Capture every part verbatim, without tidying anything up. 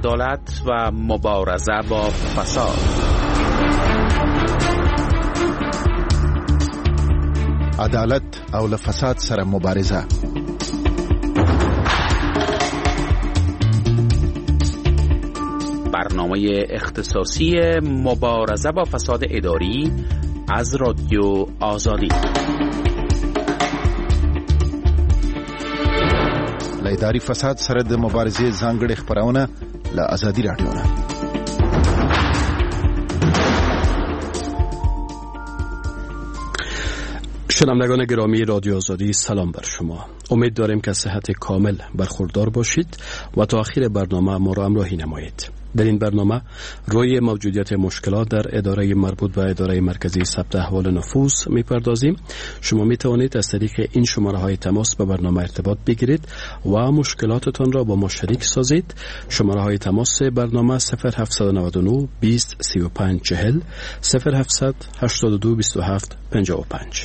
عدالت و مبارزه با فساد. عدالت او له فساد سره مبارزه. برنامه اختصاصی مبارزه با فساد اداری از رادیو آزادی. له اداري فساد سره د مبارزې ځانګړي خبرونه له آزادي رادیو نه. شنوندگان گرامی رادیو آزادی، سلام بر شما. امید داریم که صحت کامل برخوردار باشید و تا آخر برنامه ما را همراهی نمایید. در این برنامه روی موجودیت مشکلات در اداره مربوط به اداره مرکزی ثبت احوال نفوس میپردازیم. شما می توانید از طریق این شماره های تماس به برنامه ارتباط بگیرید و مشکلاتتان را با ما شریک سازید. شماره های تماس برنامه صفر هفت نه نه بیست سی و پنج چهل صفر هفت هشت دو بیست و هفت پنجاه و پنج.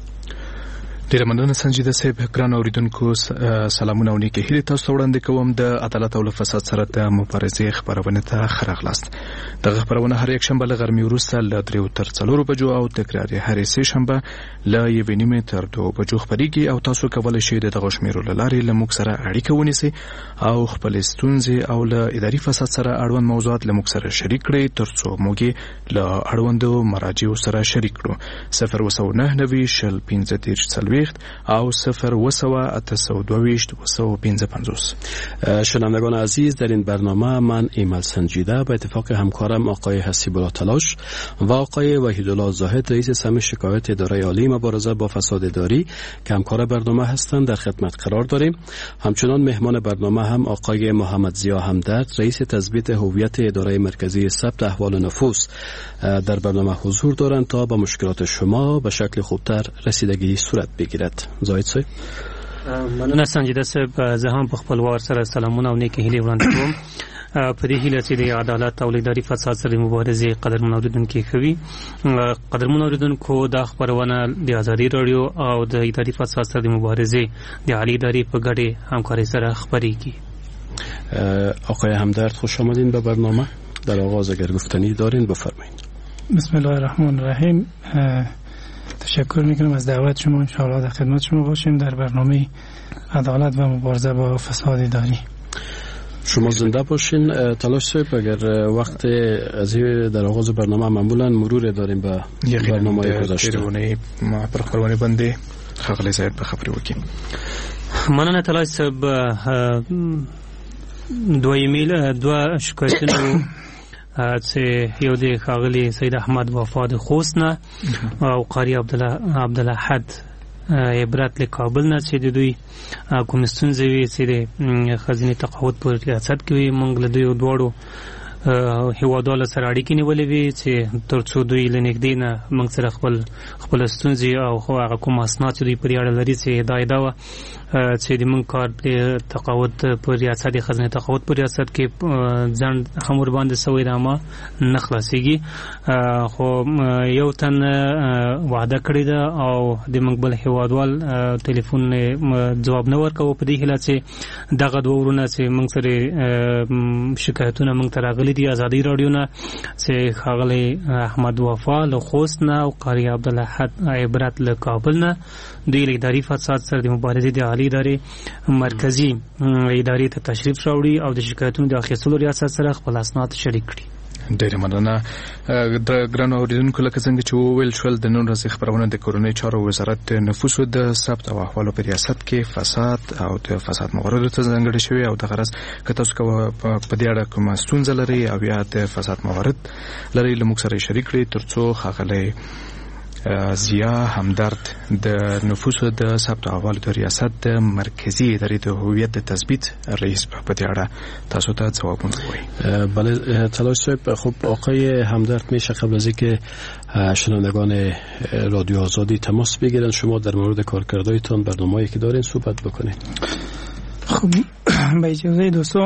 ډیره مننه سنجیده صاحب. ګران اوریدونکو سلامونه او نیکې هیلې تاسو ته وړاندې کوم. د عدالت او فساد سره د مبارزې خبرونه ته ښه راغلاست. دغه خبرونه هر یک شنبه له غرمې وروسته له درې تر څلور بجو او تکرار یې هر سه شنبه له یوې نیمې تر دوه بجو خبرېږي او تاسو کولی شئ د دغه شمیرو له لارې له موږ سره اړیکه ونیسئ او خپل ستونزې او له اداري فساد سره اړوند موضوعات له موږ سره شریک کړئ ترڅو موږ یې له اړوندو مراجعو سره شریک کړو. صفر وسو نه نوي شل پنځه دېرش څلوېښت او صفر وسوه اته سوه دوهویشت وسوه پنځه پنځوس. شنوندگان عزیز، در این برنامه من ایمل سنجیده به اتفاق همکارم آقای حسیب الله تلاش و آقای وحیدالله زاهد رئیس سم شکایت اداره عالی مبارزه با فساد اداری که همکار برنامه هستند در خدمت قرار داریم. همچنان مهمان برنامه هم آقای محمد ضیا همدرد رئیس تثبیت هویت اداره مرکزی ثبت احوال نفوس در برنامه حضور دارند تا با مشکلات شما به شکل خوبتر رسیدگی صورت بگیرد. زاهد صاحب. مننه سنجیده صاحب. زه هم په خپل وار سره سلامونه او نیکې هیلې وړاندې کوم. په دې هیله چې د عدالت او اداري فساد سره مبارزې قدرمن اوریدونکو کوي. قدرمن اوریدونکو دا خبرونه د آزادي رادیو او د اداري فساد سره مبارزې د عالی ادارې په ګډه همکارۍ سره خبرېږي. آقای همدرد خوش آمدین به برنامه. در آغاز اگر گفتنی دارین بفرمایید. بسم الله الرحمن الرحیم. تشکر میکنم از دعوت شما. انشاءالله در خدمت شما باشیم در برنامه عدالت و مبارزه با فساد اداری. شما زنده باشین. تلاش صاحب، اگر وقت از در آغاز برنامه معمولا مرور داریم به برنامه گذشته. ما پر خبرونه باندې خغلی صاحب په خبرې وکړي. مننه تلاش صاحب. دوه ایمیل دوه شکایتونه چې یو د خاغلی سید احمد وفاد خوست نه او قاری عبدالله عبدالله حد عبرت له کابل نه چې د دوی کوم ستونزې وي چې د خزینه تقاعد په ریاست کې وي. موږ له دوی دواړو هیوادوالو سره اړیکې نیولې وي چې ترڅو دوی له نږدې نه موږ سره خپل خپل ستونزې او هغه کوم اسناد چې دوی پرې اړه لري چې هدایت دا و چې د موږ کار په تقاعد په ریاست د خزینه تقاعد په ریاست کې ځان همور باندې سوی رامه نه خلاصيږي. خو یو تن وعده کړی دا او د موږ بل هیوادوال ټلیفون جواب نه ورکاو. په دې هیله چې دغه دوه ورونه چې موږ سره شکایتونه موږ تراغلي دي آزادي رادیو نه چې خاغلی احمد وفا له خوست نه او قاری عبدالله حد عبرت له کابل نه دوی له اداري فساد سره د مبارزې د عالی ادارې مرکزی ادارې ته تشریف راوړي او د شکایتونو د اخیستلو ریاست سره خپل اسناد شریک کړي. ډیره مننه. د ګران اوریدونکو لکه څنګه چې وویل شول د نن ورځې خبرونه د کورنۍ چارو وزارت نفوسو د ثبت او احوالو په ریاست کې فساد او د فساد مواردو ته ځانګړي شوی او د غرض که تاسو په دې اړه کومه ستونزه لرئ او یا د فساد موارد لرئ له موږ سره شریک کړئ ترڅو ښاغلی ضیا همدرد د نفوسو د ثبت احوالو د ریاست د مرکزی ادارې د هویت د تثبیت رئیس په دې اړه تاسو ته ځوابونه وایي. بله تلاش صاحب. خب آقای همدرد میشه قبل از اینکه شنوندگان رادیو آزادی تماس بگیرن شما در مورد کارکردهایتان برنامه‌ای که دارین صحبت بکنید. خب با اجازه دوستان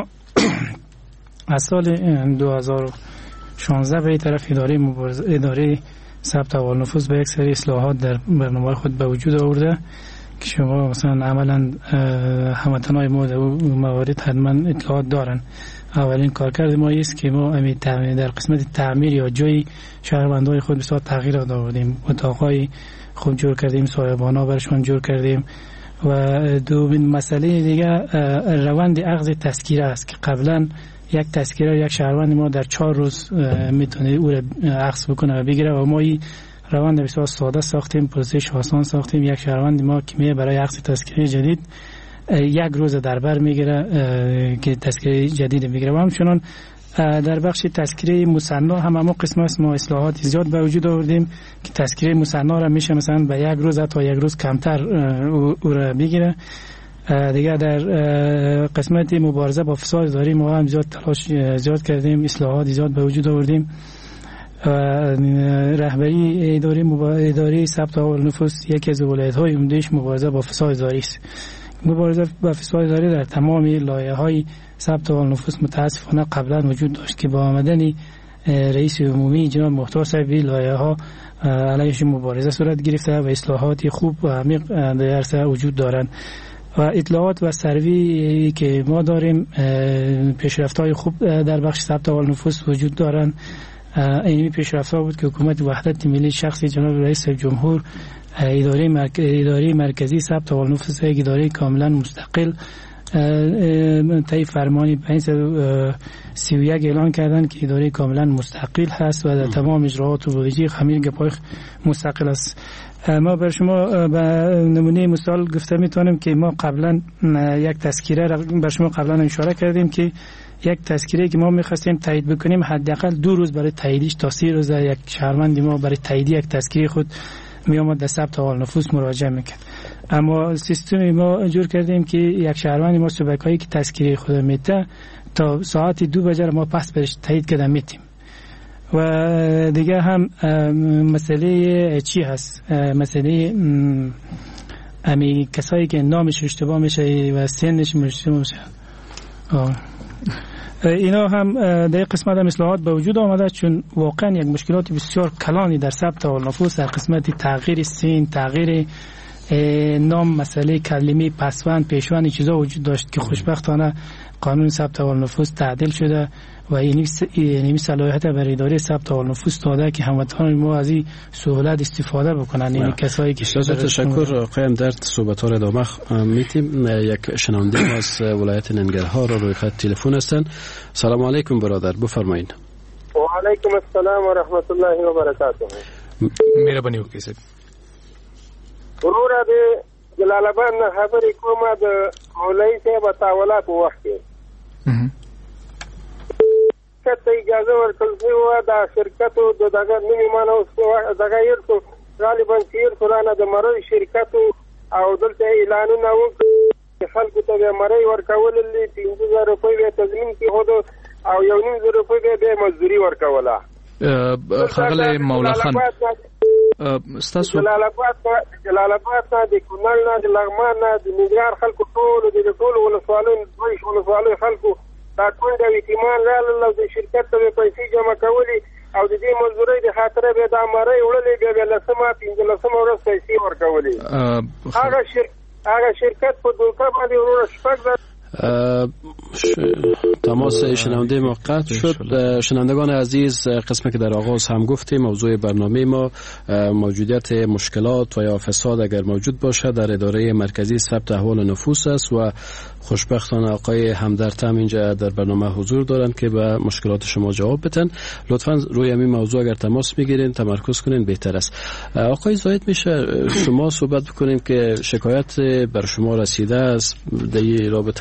از سال دو هزار و شانزده به طرف اداره مبارزه اداره ثبت احوال نفوس به یک سری اصلاحات در برنامه خود به وجود آورده که شما مثلا عملا هموطنای ما در موارد حتما اطلاعات دارن اولین کارکرد ما است که ما امی در قسمت تعمیر یا جای شهروندای خود بسیار تغییر دادیم. اتاقای خوب جور کردیم، سایبانا برشون جور کردیم. و دومین مسئله دیگه روند اخذ تذکره است که قبلا یک تذکره یک شهروند ما در چهار روز میتونه او را اخذ بکنه و بگیره و ما این روند بسیار ساده ساختیم، پروسش آسان ساختیم. یک شهروند ما که می برای اخذ تذکره جدید یک روز در بر میگیره که تذکره جدید میگیره. و همچنان در بخش تذکره مصنع هم همون قسم است، ما اصلاحات زیاد به وجود آوردیم که تذکره مصنع را میشه مثلا به یک روز تا یک روز کمتر او را بگیره. دیگه در قسمت مبارزه با فساد اداری ما هم زیاد تلاش زیاد کردیم، اصلاحات زیاد به وجود آوردیم. رهبری اداره اداره ثبت احوال نفوس یکی از ولایت‌های عمده‌اش مبارزه با فساد اداری است. مبارزه با فساد اداری در تمام لایه‌های ثبت احوال نفوس متاسفانه قبلا وجود داشت که با آمدن رئیس عمومی جناب مختار صاحب لایه‌ها علیهش مبارزه صورت گرفته و اصلاحات خوب و عمیق در عرصه وجود دارند. و اطلاعات و سروی که ما داریم پیشرفت‌های خوب در بخش ثبت احوال نفوس وجود دارند. این پیشرفت‌ها بود که حکومت وحدت ملی شخصی جناب رئیس جمهور اداره مرکز اداره مرکزی ثبت احوال نفوس یک اداره کاملا مستقل طی فرمانی پنج و سی و یک اعلان کردن که اداره کاملا مستقل هست و در تمام اجراءات و بودجه خمیر گپای مستقل است. ما بر شما به نمونه مثال گفته میتونیم که ما قبلا یک تذکره را بر شما قبلا اشاره کردیم که یک تذکره که ما می‌خواستیم تایید بکنیم حداقل دو روز برای تاییدش تا سه روز یک شهروند ما برای تایید یک تذکره خود میامد در ثبت احوال نفوس مراجعه میکرد. اما سیستم ما جور کردیم که یک شهروند ما شبکه‌ای که تذکره خود میته تا ساعت دو بجه ما پس برش تایید کردن میتیم. و دیگه هم مسئله چی هست؟ مسئله امی کسایی که نامش اشتباه میشه و سنش اشتباه میشه. اینا هم در قسمت اصلاحات به وجود آمده، چون واقعا یک مشکلات بسیار کلانی در ثبت احوال نفوس در قسمت تغییر سن، تغییر نام، مسئله کلمه، پسوند، پیشوند چیزا وجود داشت که خوشبختانه قانون ثبت احوال نفوس تعدیل شده و این صلاحیت برای اداره ثبت احوال نفوس داده که هموطنان ما از این سهولت استفاده بکنن. این کسایی که تشکر آقای در صحبت ها را ادامه میتیم. یک شنونده ما از ولایت ننگرهار روی خط تلفن هستن. سلام علیکم برادر، بفرمایید. و علیکم السلام و رحمت الله و برکاته. مهربانی وکړئ. ورور د جلال آباد نه خبرې کومه د مولوي صاحب تاولات په وخت کې ته اجازه ورکړل شوې دا شرکتو د دغه نوي مانه اوس دغه یې غالبا تیر سورانه د مروي شرکتو او دلته اعلانونه وکړي خلکو ته د مروي ورکول لې پنځه زره روپۍ به تضمین کې هودو او یو نیم زره روپۍ به مزدوري ورکوله. خغل مولا خان ستاسو جلال آباد جلال آباد د کونړ نه د لغمان نه د ننګرهار خلکو ټول د ټول ولسوالۍ دوی ولسوالۍ خلکو دا ټول د ایتمان لاله د شرکت ته پیسې جمع کولې او د دې مزدوري د خاطر به د امرای وړلې به لسمه پنځه لسمه ورځ پیسې ورکولې. هغه شرکت هغه شرکت په دوکه باندې ورور شپږ تماس شنونده ما قطع شد. شنوندگان عزیز، قسمی که در آغاز هم گفتیم موضوع برنامه ما موجودیت مشکلات و یا فساد اگر موجود باشه در اداره مرکزی ثبت احوال نفوس است و خوشبختانه آقای همدرد هم اینجا در برنامه حضور دارند که به مشکلات شما جواب بدن. لطفا روی همین موضوع اگر تماس میگیرین تمرکز کنین بهتر است. آقای زاید میشه شما صحبت بکنیم که شکایت بر شما رسیده است در این رابطه؟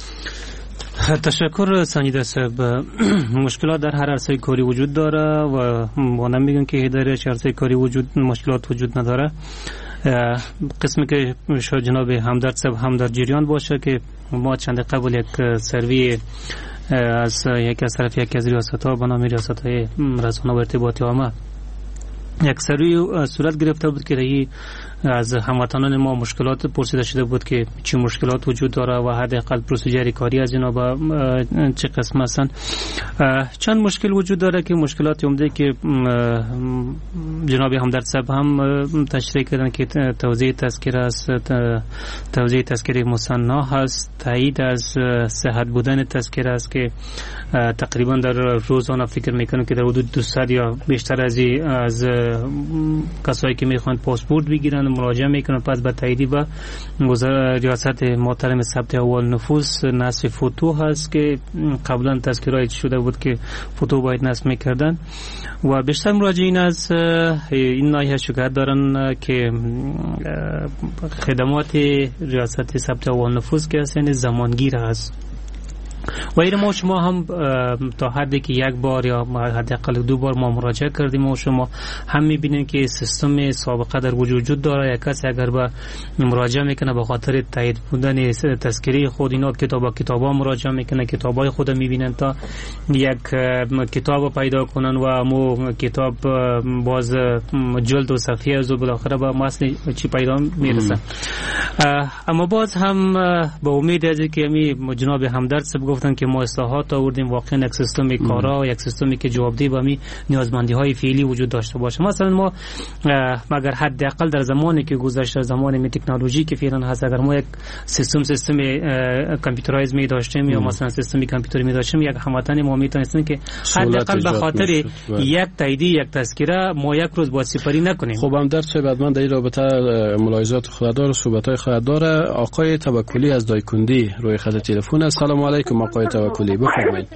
تشکر سنجیده صاحب. مشکلات در هر عرصه کاری وجود داره و ما نمیگن که اداره عرصه کاری وجود مشکلات وجود نداره. قسمی که شاید جناب همدرد صاحب هم در جریان باشه که ما چند قبل یک سروی از یک از طرف یک از ریاست ها به نام ریاست های رسانه و ارتباطی عامه یک سری صورت گرفته بود که رایی از هموطنان ما مشکلات پرسیده شده بود که چه مشکلات وجود داره و حداقل پروسیجر کاری از اینا با چه قسم هستن. چند مشکل وجود داره که مشکلات عمده که جناب همدرد صاحب هم تشریح کردن که توزیع تذکره است، توزیع تذکره مصنع هست، تایید از صحت بودن تذکره است که تقریبا در روزانه فکر میکنم که در حدود دویست یا بیشتر از از کسایی که میخوان پاسپورت بگیرن مراجعه میکنن، پس به تاییدی با ریاست محترم ثبت احوال نفوس نصب فوتو هست که قبلا تذکرات شده بود که فوتو باید نصب میکردن و بیشتر مراجعین از این ناحیه شکایت دارن که خدمات ریاست ثبت احوال نفوس که هست یعنی زمانگیر هست و این ما شما هم تا حدی که یک بار یا حداقل دو بار ما مراجعه کردیم و شما هم میبینین که سیستم سابقه در وجود داره. یک کسی اگر به مراجعه میکنه به خاطر تایید بودن تذکره خود اینا کتابا کتابا مراجعه میکنه، کتابای خود میبینن تا یک کتاب پیدا کنن و مو کتاب باز جلد و صفحه از و بالاخره به اصل چی پیدا میرسه. اما باز هم به امید از که می جناب همدرد گفتن که ما اصلاحات آوردیم، واقعا یک سیستم کارا، یک سیستمی که جوابدهی به می نیازمندی های فعلی وجود داشته باشه. مثلا ما اگر حداقل در زمانی که گذشته، زمان می تکنولوژی که فعلا هست، اگر ما یک سیستم سیستم کامپیوترایز می داشتیم یا مثلا سیستم کامپیوتری می داشتیم، یک هموطن ما میتونستیم که حداقل به خاطر یک تاییدی یک تذکره ما یک روز با سپری نکنیم. خب هم در چه بعد من در این رابطه ملاحظات خوددار و صحبت‌های خوددار. آقای توکلی از دایکندی روی خط تلفن. السلام علیکم آقای توکلی، بفرمایید.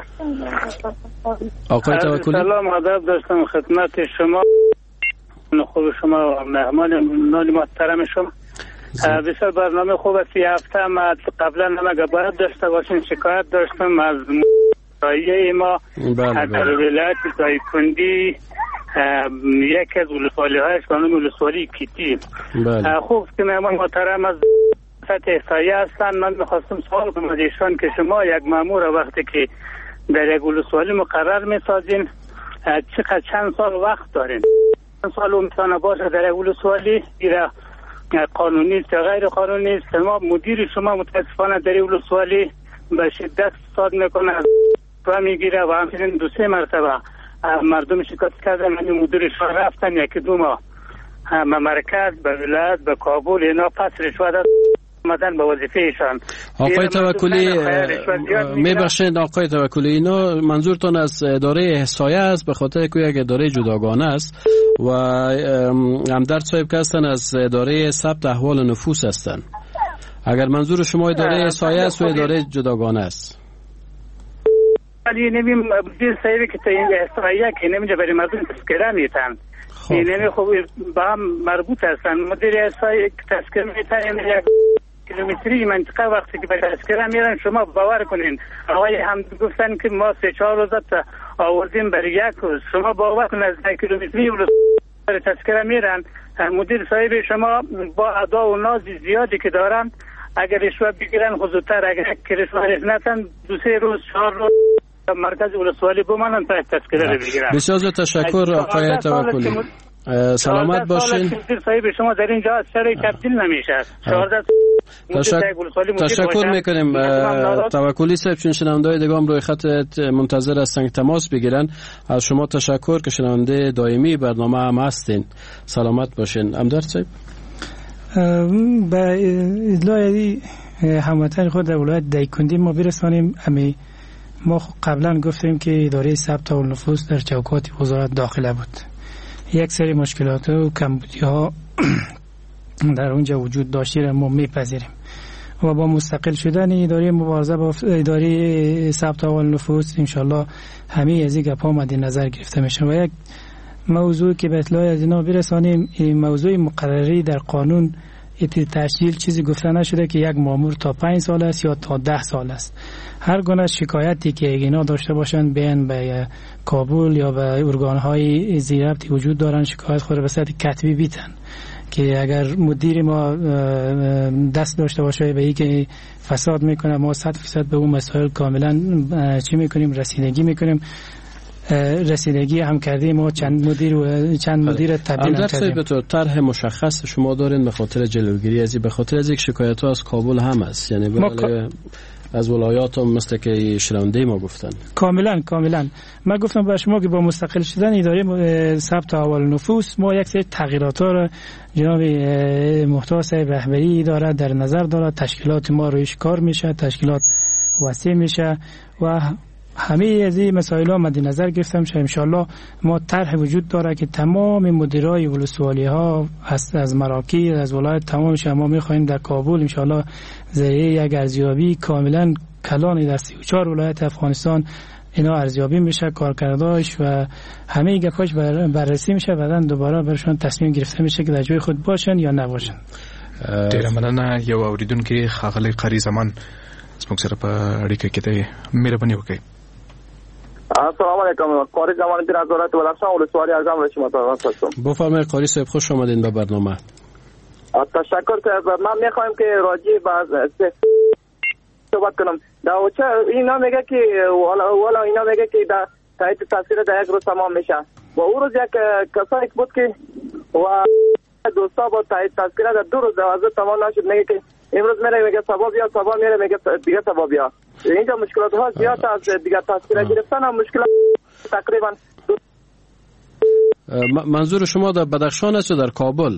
آقای توکلی سلام، ادب داشتم خدمت شما، خوب شما و مهمان نانی محترم شما. بسیار برنامه خوب است. یه هفته ما قبلا نمگه باید داشته باشین، شکایت داشتم از مدرسه ما در ولایت دایکندی، یکی از ولسوالی هایش به نام ولسوالی کیتی. خوب که مهمان محترم از سطح احصایه هستن. من میخواستم سوال کنم از ایشان که شما یک مامور وقتی که در یک ولسوالی مقرر میسازین چقدر چند سال وقت دارین؟ چند سال میتونه باشه در یک ولسوالی؟ ایره قانونی است یا غیر قانونی است؟ ما مدیر شما متاسفانه در یک ولسوالی به شدت فساد میکنه و میگیره و همچنین دو سه مرتبه مردم شکایت کردن. من مدیر شما رفتن یکی دو ماه به مرکز، به ولایت، به کابل، اینا پس رشوت آمدن به وظیفه ایشان. آقای توکلی میبخشید آقای توکلی، اینا منظورتون از اداره احصایه است به خاطر که یک اداره جداگانه است و همدرد صاحب که هستن از اداره ثبت احوال نفوس هستن. اگر منظور شما اداره احصایه است و اداره جداگانه است، ولی نمیم مدیر صاحبی که تا این احصایه که نمیجا برای مردم تذکره میتن، این خب با هم مربوط هستن. مدیر احصایه که تذکره میتن یک کیلومتری منطقه وقتی که به تذکره میرن، شما باور کنین آقای هم گفتن که ما سه چهار روز آوردیم برای یک روز، شما باور کنین از یک کیلومتری برای تذکره میرن. مدیر صاحب شما با ادا و ناز زیادی که دارن، اگر رشوه بگیرن خودتر، اگر یک رشوه نتن دو سه روز چهار روز مرکز ولسوالی بمانن تا تذکره رو بگیرن. بسیار تشکر آقای توکلی، سلامت باشین. صاحب شما در اینجا سر تبدیل نمیشه. تشکر میکنیم توکلی صاحب، چون شنونده‌های دیگه هم روی خط منتظر هستن که تماس بگیرن. از شما تشکر که شنونده دائمی برنامه هم هستین. سلامت باشین. همدرد صاحب به ادعای هموطن خود در ولایت دایکندی ما برسانیم. امی ما قبلا گفتیم که اداره ثبت احوال نفوس در چوکات وزارت داخله بود. یک سری مشکلات و کمبودی ها در اونجا وجود داشتی را ما میپذیریم و با مستقل شدن اداره مبارزه با اداره ثبت احوال نفوس انشالله همه از این گپ‌ها مد نظر گرفته میشه. و یک موضوع که به اطلاع از اینا برسانیم، این موضوع مقرری در قانون تشکیل چیزی گفته نشده که یک مامور تا پنج سال است یا تا ده سال است. هر گونه شکایتی که اینا داشته باشند بیان به کابل یا به ارگان‌های زیربطی وجود دارن، شکایت خود به صورت کتبی بیتن که اگر مدیر ما دست داشته باشه به این که فساد میکنه، ما صد فیصد به اون مسائل کاملا چی میکنیم، رسیدگی میکنیم. رسیدگی هم کردیم و چند مدیر و چند مدیر تبدیل کردیم. البته طرح مشخص شما دارین به خاطر جلوگیری از به خاطر از یک شکایت ها از کابل هم است، یعنی بله از ولایات هم مثل که شنونده ما گفتن. کاملا کاملا من گفتم به شما که با مستقل شدن اداره ثبت احوال نفوس ما یک سری تغییرات را جناب محتوا صاحب رهبری اداره در نظر داره. تشکیلات ما رویش کار میشه، تشکیلات وسیع میشه و همه از این مسائل ها مد نظر گرفتم شه. ان شاء الله ما طرح وجود داره که تمام مدیرای ولسوالی ها از از مراکز از ولایت تمام شما میخوایم در کابل ان شاء الله ذریعه یک ارزیابی کاملا کلان در سی و چهار ولایت افغانستان اینا ارزیابی میشه، کارکرداش و همه گپاش بر بررسی میشه، بعدن دوباره برشون تصمیم گرفته میشه که در جای خود باشن یا نباشن. ډیر مننه. یو اوریدونکو خاغلی قری زمان زموږ سره په اړیکه کې دی، مهرباني وکړئ. السلام علیکم. قاری زمان دین از ولایت بدخشان ولسوالی ارزم به شما تماس هستم. بفرمایید قاری صاحب، خوش آمدین به برنامه. تشکر صاحب. من میخوایم که راجع به صحبت کنم. داوچه اینا میگه که والا والا اینا میگه که در تایید تاثیر در یک روز تمام میشه. با اون روز یک کسایی بود که و دوستا با تایید تاثیر در دو روز دوازده تمام نشد، میگه که امروز میره میگه سبب بیا، سبب میره میگه دیگه سبب بیا. اینجا مشکلات ها زیاد از دیگه تاثیر گرفتن هم مشکلات تقریبا. منظور شما در بدخشان است یا در کابل؟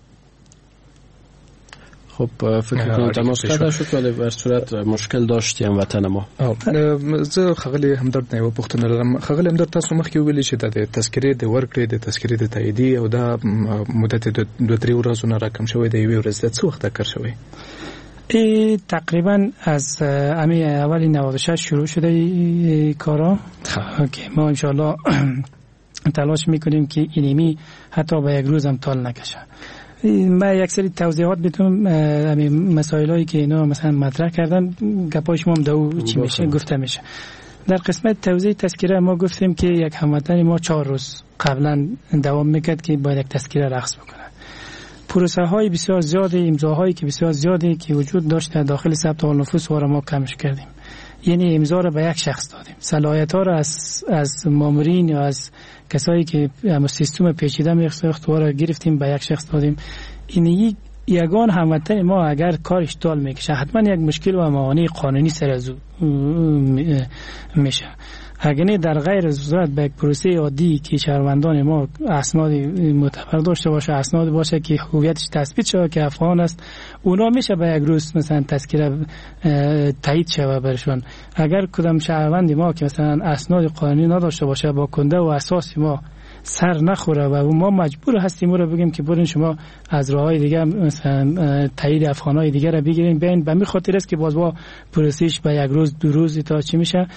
خب فکر کنم تماس کرده شد ولی بر صورت مشکل داشتیم وطن ما. زه خغلی همدرد نه و پښتنه لرم. خغلی همدرد تاسو مخکې ویلي چې د تذکرې د ورکړې د تذکرې د تاییدي او د مدت د دوه درې ورځې نه راکم شوی دی، یوه ورځ د څه وخت کار شوی؟ ای تقریبا از امی اول نود و شش شروع شده ای کارا که ما انشالله تلاش میکنیم که اینمی حتی به یک روز هم طال نکشه. من یک سری توضیحات میتونم همین مسائلی که اینا مثلا مطرح کردن گپاش ما هم دو چی میشه گفته میشه. در قسمت توضیح تذکره ما گفتیم که یک هموطن ما چهار روز قبلا دوام میکرد که باید یک تذکره رخص بکنه. پروسه های بسیار زیاده، امضاهایی که بسیار زیاده که وجود داشت در داخل ثبت احوال نفوس رو ما کمش کردیم. یعنی امضا رو به یک شخص دادیم، صلاحیت ها رو از از مامورین یا از کسایی که هم سیستم پیچیده می‌خواست رو گرفتیم به یک شخص دادیم. این یک یگان هموطن ما اگر کارش طول میکشه حتما یک مشکل و معانی قانونی سر از میشه. اگر در غیر صورت به یک پروسه عادی که شهروندان ما اسناد معتبر داشته باشه، اسناد باشه که هویتش تثبیت شده که افغان است، اونا میشه به یک روز مثلا تذکره تایید شود برشون. اگر کدام شهروندی ما که مثلا اسناد قانونی نداشته باشه با کنده و اساس ما سر نخوره و ما مجبور هستیم رو بگیم که برین شما از راههای دیگه مثلا تایید افغانای دیگه را بگیرین، ببین به می خاطر است که باز با پروسش به یک روز دو روز تا چی میشه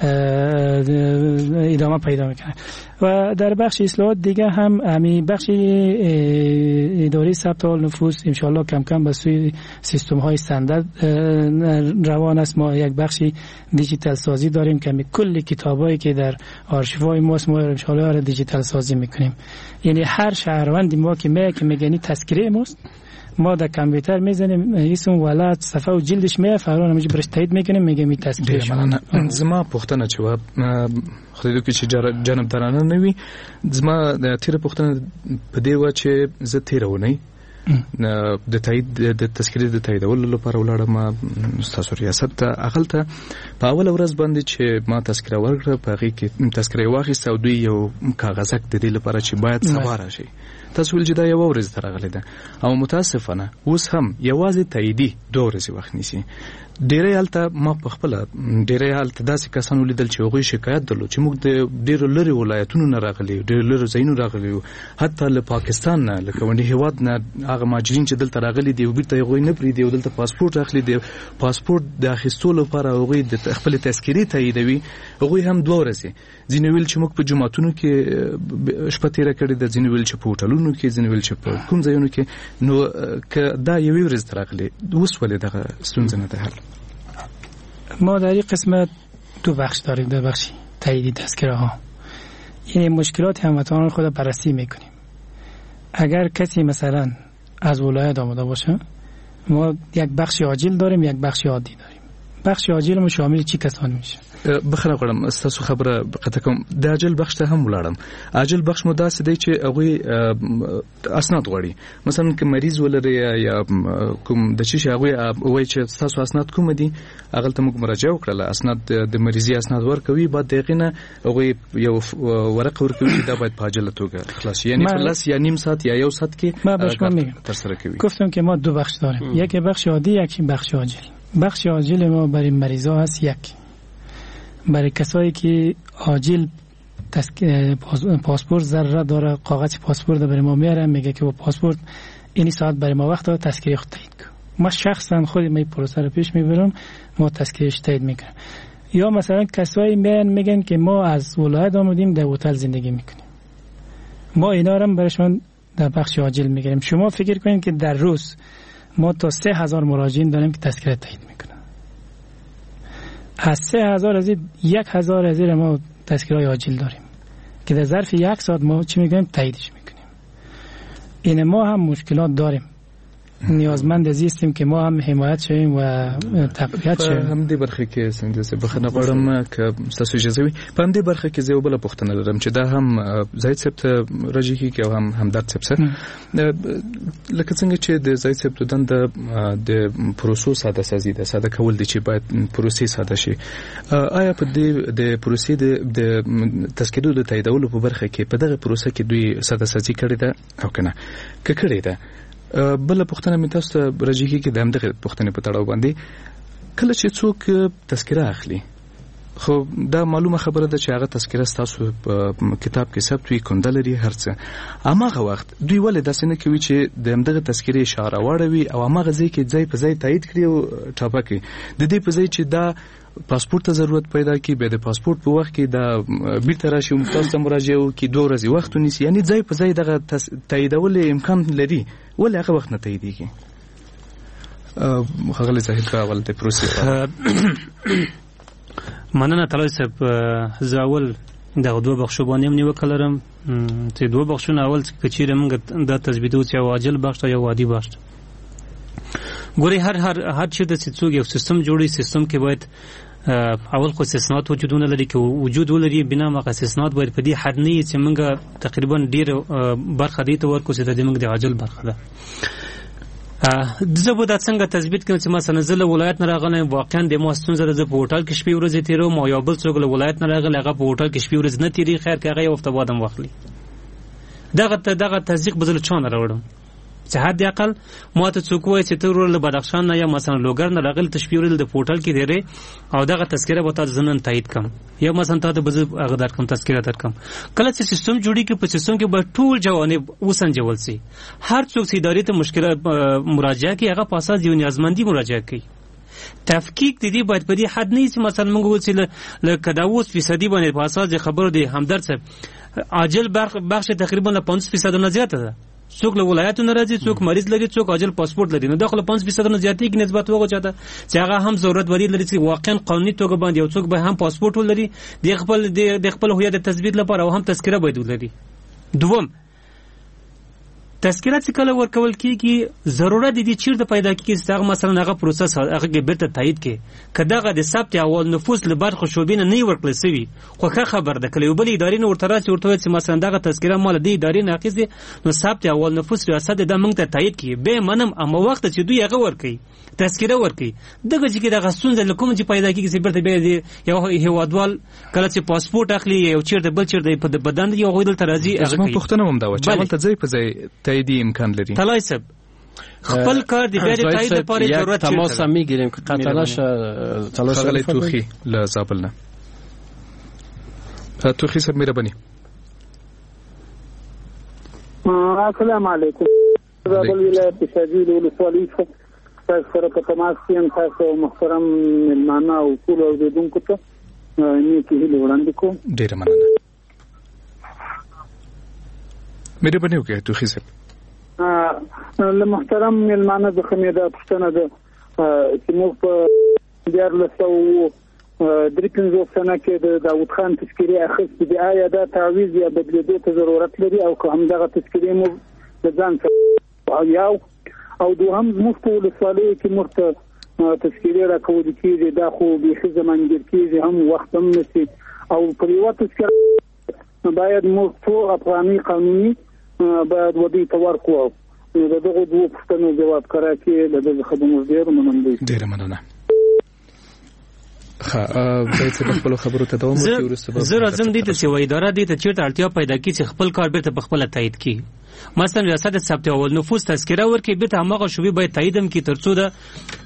ادامه پیدا میکنه. و در بخش اصلاحات دیگه هم همین بخش اداره ثبت احوال نفوس ان شاء الله کم کم به سوی سیستم های استاندارد روان است. ما یک بخشی دیجیتال سازی داریم که کل کتابایی که در آرشیوهای ما ما ان شاء الله دیجیتال سازی میکنیم. یعنی هر شهروندی ما که میگه که میگنی تذکره ماست، ما در کامپیوتر میزنیم اسم ولادت صفحه و جلدش میه فران همونجا برش تایید میکنیم میگه می تذکره شما. زما پوښتنه چې و خدای دې چې جنب درانه نه وي، زما د تیر پوښتنه په دی و چې زه تیرونی د تایید د تذکرې د تاییدولو لپاره ولاړم تاسو ریاست ته اغلته په اول ورځ باندې چې ما تذکره ورکړه په هغه کې تذکره واخیسته او دوی یو کاغذک د دې لپاره چې باید سبا راشي. تاسو ول چې دا یو ورځ تر غلې ده او متاسفانه اوس هم یوازې تاییدي دوه ورځې وخت نیسي. ډیرې حالت ما په خپل ډیرې حالت داسې کسان ولیدل چې هغوی شکایت درلود چې موږ د ډیرو لري ولایتونو نه راغلي، ډیرو لري ځایونو راغلي، حتی له پاکستان نه لکه ونډي هیواد نه هغه مهاجرین چې دلته راغلي دي او بیرته هغوی نه پریدي او دلته پاسپورت اخلي دي، پاسپورت د اخیستلو لپاره هغوی د خپل تذکرې تاییدوي. هغوی هم دوه ورځې ځینې ویل چې موږ په جماعتونو کې شپه تیره کړې ده، ځینې ویل چې په هوټلونو کې، ځینې ویل چې په کوم ځایونو کې. نو که دا یوې ورځ ته راغلي اوس ولې دغه ستونزه نه ده حل؟ ما در این قسمت دو بخش داریم، دو بخش تاییدی تذکره ها. یعنی مشکلات هموطنان خود بررسی میکنیم. اگر کسی مثلا از ولایت آمده باشه ما یک بخش عاجل داریم، یک بخش عادی داریم. بخش عاجل مو شامل چی کسان میشه؟ بخره غواړم تاسو خبره قطع کوم د عاجل بخش ته هم ولاړم. عاجل بخش مو داسې دی چې هغه اسناد غواړي، مثلا که مریض ولري یا کوم د چی هغه وایي چې تاسو اسناد کوم دي، هغه ته موږ مراجعه وکړه، اسناد د مریضي اسناد ورکوي، بعد دغه نه هغه یو ورقه ورکوي چې دا باید په عاجله توګه خلاص، یعنی خلاص یا نیم ساعت یا یو ساعت کې ما بهش میگم تر سره کوي. گفتم که ما دو بخش داریم، یکی بخش عادی، یکی بخش عاجل. بخش عاجل ما برای مریضا هست، یک برای کسایی که عاجل پاسپورت ذره داره، کاغذ پاسپورت برای ما میاره، میگه که با پاسپورت این ساعت برای ما وقت داره، تذکره خود تایید کن. ما شخصا خود می پروسه رو پیش میبرم، ما تذکرهش تایید میکنم. یا مثلا کسایی میان میگن که ما از ولایت آمدیم در هتل زندگی میکنیم، ما اینا رو برایشون در بخش عاجل میگیریم. شما فکر کنید که در روز ما تا سه هزار مراجعین داریم که تذکره تایید میکنن. از سه هزار از یک هزار از ما تذکره عاجل داریم که در ظرف یک ساعت ما چی میکنیم؟ تاییدش میکنیم. این ما هم مشکلات داریم، نیازمند از هستیم که ما هم حمایت شویم و تقویت شویم. هم دې برخه کې څنګه څه بخنه غواړم که تاسو اجازه وي په دې برخه کې زه بل پوښتنه لرم چې دا هم زید صاحب ته راځي کې هم همدرد صاحب سره لکه څنګه چې د زید صاحب دند د پروسو ساده سازي د ساده کول دي چې باید پروسې ساده شي. آیا په دې د پروسې د تذکرو د تاییدولو په برخه کې په دغه پروسه کې دوی ساده سازي کړې ده او کنه که کړې ده؟ بل پوښتنه مې تاسو ته راځي کې د همدغه پوښتنې په تړاو باندې کله چې څوک تذکره اخلي، خو دا معلومه خبره ده چې هغه تذکره تاسو په کتاب کې ثبت وي، کنده لري، هرڅه، اماغه وخت دوی ولې داسې نه کوي چې د همدغه تذکره اشاره واړوي او اماغه ځای کې ځای په ځای تایید کړي او ټاپه کړي، د دې په ځای چې دا پاسپورت ته ضرورت پیدا کی، به د پاسپورت په وخت کې دا بیرته راشي تاسو ته مراجعه وکړي، دوه ورځې وخت ونیسي، یعنی ځای په ځای دغه تاییدول امکان لري، ولې هغه وخت نه تاییدېږي؟ خغلی صاحب ته اول د پروسې مننه طلای صاحب. زه اول دغه دوه بخشو باندې هم نیوکه لرم چې دوه بخشونه اول چې چیرې موږ دا تثبیتو چې عاجل بخش یا عادي بخش. ګوري هر هر هر چې د څوک یو سیستم جوړي، سیستم کې باید اول خو استثناءات وجودونه لري، کې وجود ولري، بنا ما استثناءات باید په دې حد نه چې موږ تقریبا ډیر برخه دې ته ورکو چې د موږ د عاجل برخه ده. زه به دا څنګه تثبیت کړم چې مثلا زه له ولایت نه راغلم، واقعا د ما ستونزه ده، زه په هوټل کې شپې ورځې تیروم او یو بل څوک له ولایت نه راغلی هغه په هوټل کې شپې ورځې نه تیری، خیر که هغه یو هفته بعد هم واخلي، دغه دغه تصدیق به زه له چا نه راوړم؟ چې حد اقل ما ته څوک وایي چې ته ورله بدخشان نه یا مثلا لوګر نه راغلی تشپیورل د پورټل کې دیره او دغه تذکره به تاسو زنن تایید کم یا مثلا تاسو به هغه درکم تذکره درکم. کله چې سیستم جوړی کې په سیستم کې به ټول جوانب وسنجول سي، هر څوک چې ادارې ته مشکلات مراجعه کوي هغه په اساس یو نیازمندي مراجعه کوي. تفکیک د دې باید په دې حد نه چې مثلا موږ وڅ لکه دا اوس فیصدي باندې په اساس خبرو دی همدرد صاحب عاجل بخش تقریبا پنځه فیصد نه زیاته ده، څوک له ولایتونو راځي، څوک مریض لري، څوک عاجل پاسپورت لري، نو داخله پنځه فیصد نه زیاتې کې نسبت وګو چاته چې هغه هم ضرورت وری لري چې واقعا قانوني توګه باندې یو څوک به هم پاسپورت ولري د خپل د خپل هویت تثبیت لپاره او هم تذکره باید ولري. دوم تذکره چې کله ورکول کیږي ضرورت دي چیرته پیدا کیږي چې هغه مثلا هغه پروسس هغه کې بیرته تایید کې کداغه د ثبت اول نفوس له برخه شوبینه نه ورکل سوي، خو ښه خبر ده کله یو بل ادارې نه ورته راځي ورته چې مثلا دغه تذکره مال دی ادارې نه اخیسته نو ثبت اول نفوس ریاست د موږ ته تایید کی به منم، اما وخت چې دوی هغه ورکي تذکره ورکي دغه چې دغه ستونزه لکوم چې پیدا کیږي چې بیرته به یو هیوادوال کله چې پاسپورت اخلي یو چیرته بل چیرته په بدن یو غوډل ترازی هغه کوي. پښتنه هم دا و چې عمل ته ځای په ځای تاییدی امکان لري. طلای صاحب خپل کار دی بیا د تایید لپاره ضرورت چیرته تماس هم میگیریم که قطعا نشه. طلای صاحب توخی له زابل نه توخی صاحب مهرباني. السلام علیکم. زابل ولایت شاجوی ولسوالۍ تاسو سره په تماس کې تاسو محترم مېلمانه او ټول اوریدونکو ته نیکی هیله وړاندې کوم. ډیره مننه. مهرباني وکړئ توخی صاحب. له محترم مېلمانه د خمیده پښتنه ده چې موږ په دیارلس سوه درې پنځوس سنه کې د داود خان تذکرې اخیستې دي، آیا دا تعویض یا بدلېدو ته ضرورت لري او که همدغه تذکرې موږ د ځان سره یو او دوهم زموږ په ولسوالیو کې موږ ته تذکیره را کول کېږي دا خو بیخي زمانګیر کېږي هم وخت هم نسی او په یوه تذکره باید موږ څو افغاني قانوني باید ودی ته ورکړو نو د دغه دوه پوښتنو جواب کراکې د دې خدمت ډیر مننه ډیر مننه ها باید په خپل خبرو ته دوام ورکړو ورسته زه راځم دې ته چې وای اداره دې ته چیرته اړتیا پیدا کړي چې خپل کار بیرته په خپل تایید کړي مثلا ریاست ثبت اول نفوس تذکره ورکړي بیرته هغه شوبې باید تایید هم کړي ترڅو د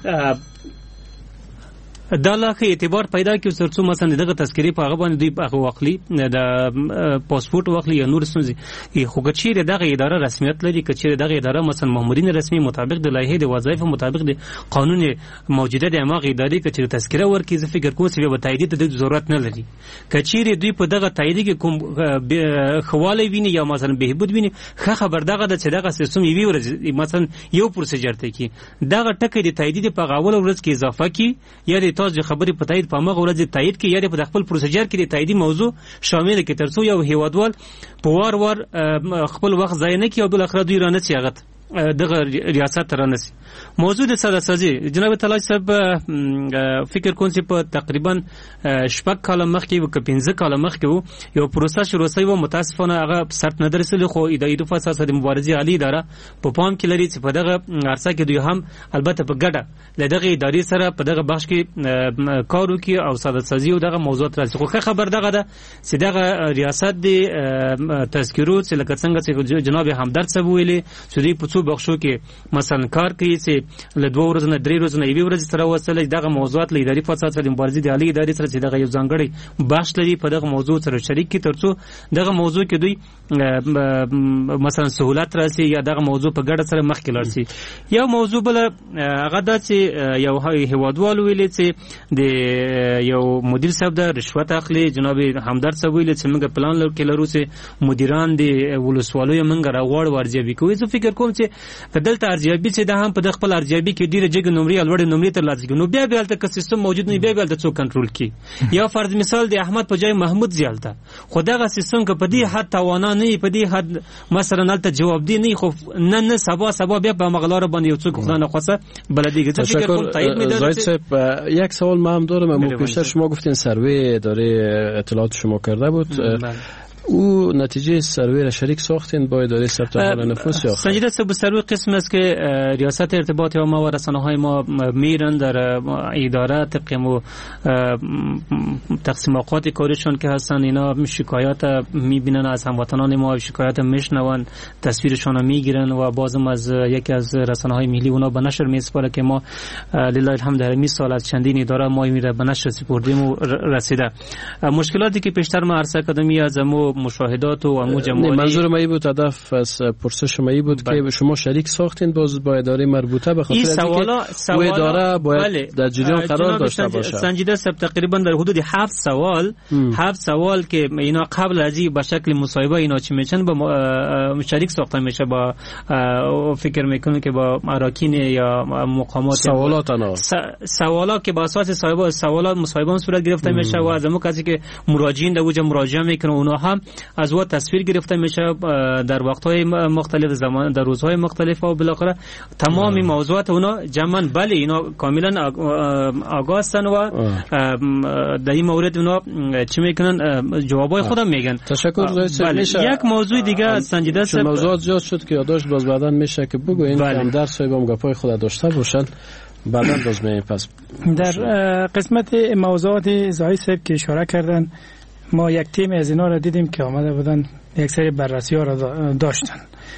دا لاخه اعتبار پیدا کیو ترڅو مثلا دغه تذکری په هغه باندې دوی هغه واخلي د پاسپورت واخلي یا نور سنځي خو کچیر دغه اداره رسمیت لري کچیر دغه اداره مثلا مامورین رسمي مطابق د لایحه د وظایف مطابق د قانون موجوده د هغه ادارې کچیر تذکره ورکړي زه فکر کوم چې به تایید د ضرورت نه لري کچیر دوی په دغه تایید کې کوم خواله ویني یا مثلا بهبود ویني خه خبر دغه د چې دغه سیستم یوي ورځ مثلا یو پروسیجر ته کې دغه ټکې د تایید په غاول ورځ کې اضافه کی یا تاسو خبرې په تایید په مغه ورځ تایید کې یا په خپل پروسیجر کې د تاییدي موضوع شامل کې ترڅو یو هیوادوال په وار وار خپل وخت ضایع نه کړي او بل اخر دوی رانه چیغت دغه ریاست رانسي موضوع د ساده سازي جناب تعالی صاحب فکر کوم چې په تقریبا شپږ کال مخکې او پنځه کال مخکې یو پروسه شروع شوی و متاسفانه هغه سرت نه درسل خو اداري دفاع سیاست مبارزه عالی اداره په پام کې لري چې په دغه عرصه کې دوی هم البته په ګډه لدغه اداري سره په دغه بخش کې کار وکړي او ساده سازي او دغه موضوعات راځي خو خبر دغه ده چې دغه ریاست د تذکرو چې لکه څنګه چې جناب همدرد صاحب ویلي چې دوی په بخشو کې مثلا کار کوي چې له دوه ورځې نه درې ورځې نه یوې ورځې سره وصل دغه موضوعات له اداري فساد سره مبارزې د عالی ادارې سره چې دغه یو ځانګړی بخش لري په دغه موضوع سره شریک کی ترڅو دغه موضوع کې دوی مثلا سہولت راسي یا دغه موضوع په ګډه سره مخکې لاړ شي یو موضوع بل هغه د چې یو هیوادوال ویلي چې د یو مدیر صاحب د رشوت اخلي جناب همدرد صاحب ویلي چې موږ پلان لرو کې لرو چې مدیران د ولسوالۍ موږ راغوړ ورځي کوي زه فکر کوم چې په دلته ارزیابي چې د هم په خپل ارزیابي کې ډیره جګ نمرې لوړ نمرې تر لاسه نو بیا بیا د سیستم موجود نه بیا بیا د څو کنټرول کی یا فرض مثال د احمد په ځای محمود زیالته خو دغه سیستم کې په دې حد توانا نه په دې حد مثلا نلته جواب دی نه خو نه نه سبا سبا بیا په مغلار باندې یو څوک خدای نه خواسته بلدیه ته فکر کوم تایید میداد زاید صاحب یک سوال ما هم دارم اما پیشتر شما گفتین سروی اداره اطلاعات شما کرده بود او نتیجه سروی را شریک ساختین با اداره ثبت احوال نفوس یا سنجیده صاحب سروی قسم است که ریاست ارتباط ما و رسانه های ما میرن در اداره طبق و تقسیم اوقات کارشون که هستن اینا شکایات میبینن از هموطنان ما شکایات میشنون تصویرشون میگیرن و بازم از یکی از رسانه های ملی اونا به نشر میسپاره که ما لله الحمد در این سال از چندین اداره ما میره به نشر سپردیم و رسیده مشکلاتی که پیشتر ما عرض کردم از مو مشاهدات و امو جمعالی منظور ما بود هدف از پرسش ما بود که شما شریک ساختین باز با اداره مربوطه به خاطر سوالا و اداره باید در جریان قرار داشته باشه سنجیده صاحب تقریبا در حدود هفت سوال هفت سوال که اینا قبل از این به شکل مصاحبه اینا چی میشن با شریک ساخته میشه با فکر میکنه که با اراکین یا مقامات سوالات انا سوالا که با اساس صاحب سوالات مصاحبه صورت گرفته میشه و از اون کسی که مراجعین در وجه مراجعه میکنه اونها هم از وقت تصویر گرفته میشه در وقت‌های مختلف زمان در روزهای مختلف و بالاخره تمام این موضوعات اونا جمعاً بله اینا کاملا آگاه هستن و در این مورد اونا چی میکنن جوابای خودم میگن. تشکر بله. یک موضوع دیگه سنجیده است موضوعات زیاد شد که یادداشت باز بعداً میشه که بگوین هم در صاحبم گپای خود داشته باشن بعداً باز میایم پس در قسمت موضوعات زاهد صاحب که اشاره کردن ما یک تیم از اینا را دیدیم که آمده بودن یک سری بررسی ها را داشتن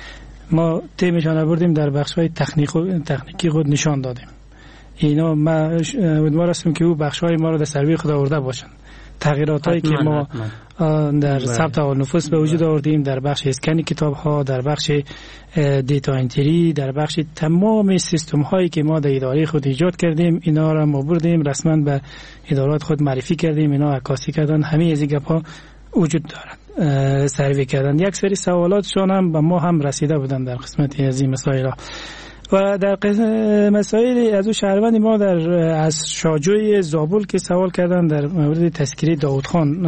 ما تیمشان را بردیم در بخش های تکنیکی خود نشان دادیم اینا ما امیدوار هستیم که او بخش های ما را در سروی خود آورده باشن تغییرات هایی که ما در ثبت احوال نفوس به وجود آوردیم در بخش اسکن کتاب ها در بخش دیتا انتری در بخش تمام سیستم هایی که ما در اداره خود ایجاد کردیم اینا را ما بردیم رسما به ادارات خود معرفی کردیم اینا عکاسی کردن همه از این گپ ها وجود دارد سروی کردن یک سری سوالاتشان هم به ما هم رسیده بودن در قسمت از این مسائل ها و در مسائل از او شهروند ما در از شاجوی زابل که سوال کردن در مورد تذکیره داود خان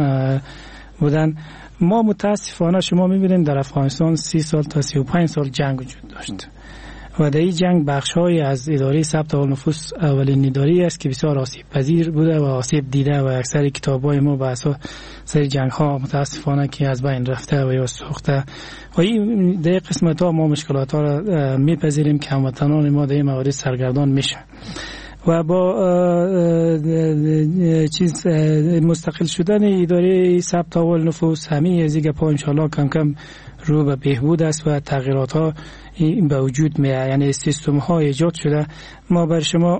بودن ما متاسفانه شما میبینیم در افغانستان سی سال تا سی و پنج سال جنگ وجود داشت و در این جنگ بخش‌های از اداره ثبت احوال نفوس اولین اداره است که بسیار آسیب پذیر بوده و آسیب دیده و اکثر کتاب‌های ما به اساس سری جنگ‌ها متاسفانه که از بین رفته و یا سوخته و این در قسمت‌ها ما مشکلات‌ها را می‌پذیریم که هموطنان ما در این موارد سرگردان میشن و با چیز مستقل شدن اداره ثبت احوال نفوس همه از این گپ‌ها ان شاءالله کم کم رو به بهبود است و تغییرات‌ها به وجود میاد، یعنی سیستم‌ها ایجاد شده. ما بر شما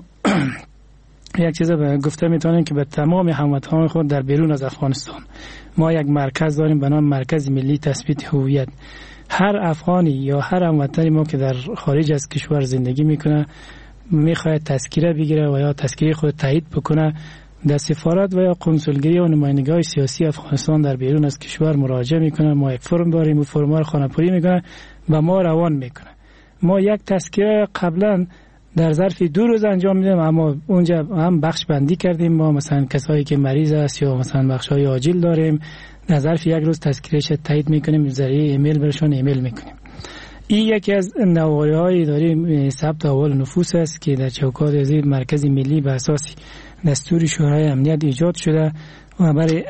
یک چیز گفته میتونیم که به تمام هموطنان خود در بیرون از افغانستان ما یک مرکز داریم به نام مرکز ملی تثبیت هویت. هر افغانی یا هر هموطنی ما که در خارج از کشور زندگی میکنه میخواد تذکره بگیره و یا تذکره خود تایید بکنه در سفارت و یا قنسولگری و نمایندگی‌های سیاسی افغانستان در بیرون از کشور مراجعه میکنه. ما یک فرم داریم و فرم رو خانه‌پوری میکنه و ما روان میکنه. ما یک تذکره قبلا در ظرف دو روز انجام میدیم، اما اونجا هم بخش بندی کردیم. ما مثلا کسایی که مریض است یا مثلا بخشای عاجل داریم در ظرف یک روز تذکرهش تایید میکنیم، ذریعه ایمیل برشون ایمیل میکنیم. این یکی از نوآوری‌های اداره ثبت احوال نفوس است که در چوکات از مرکز ملی به اساس دستور شورای امنیت ایجاد شده و برای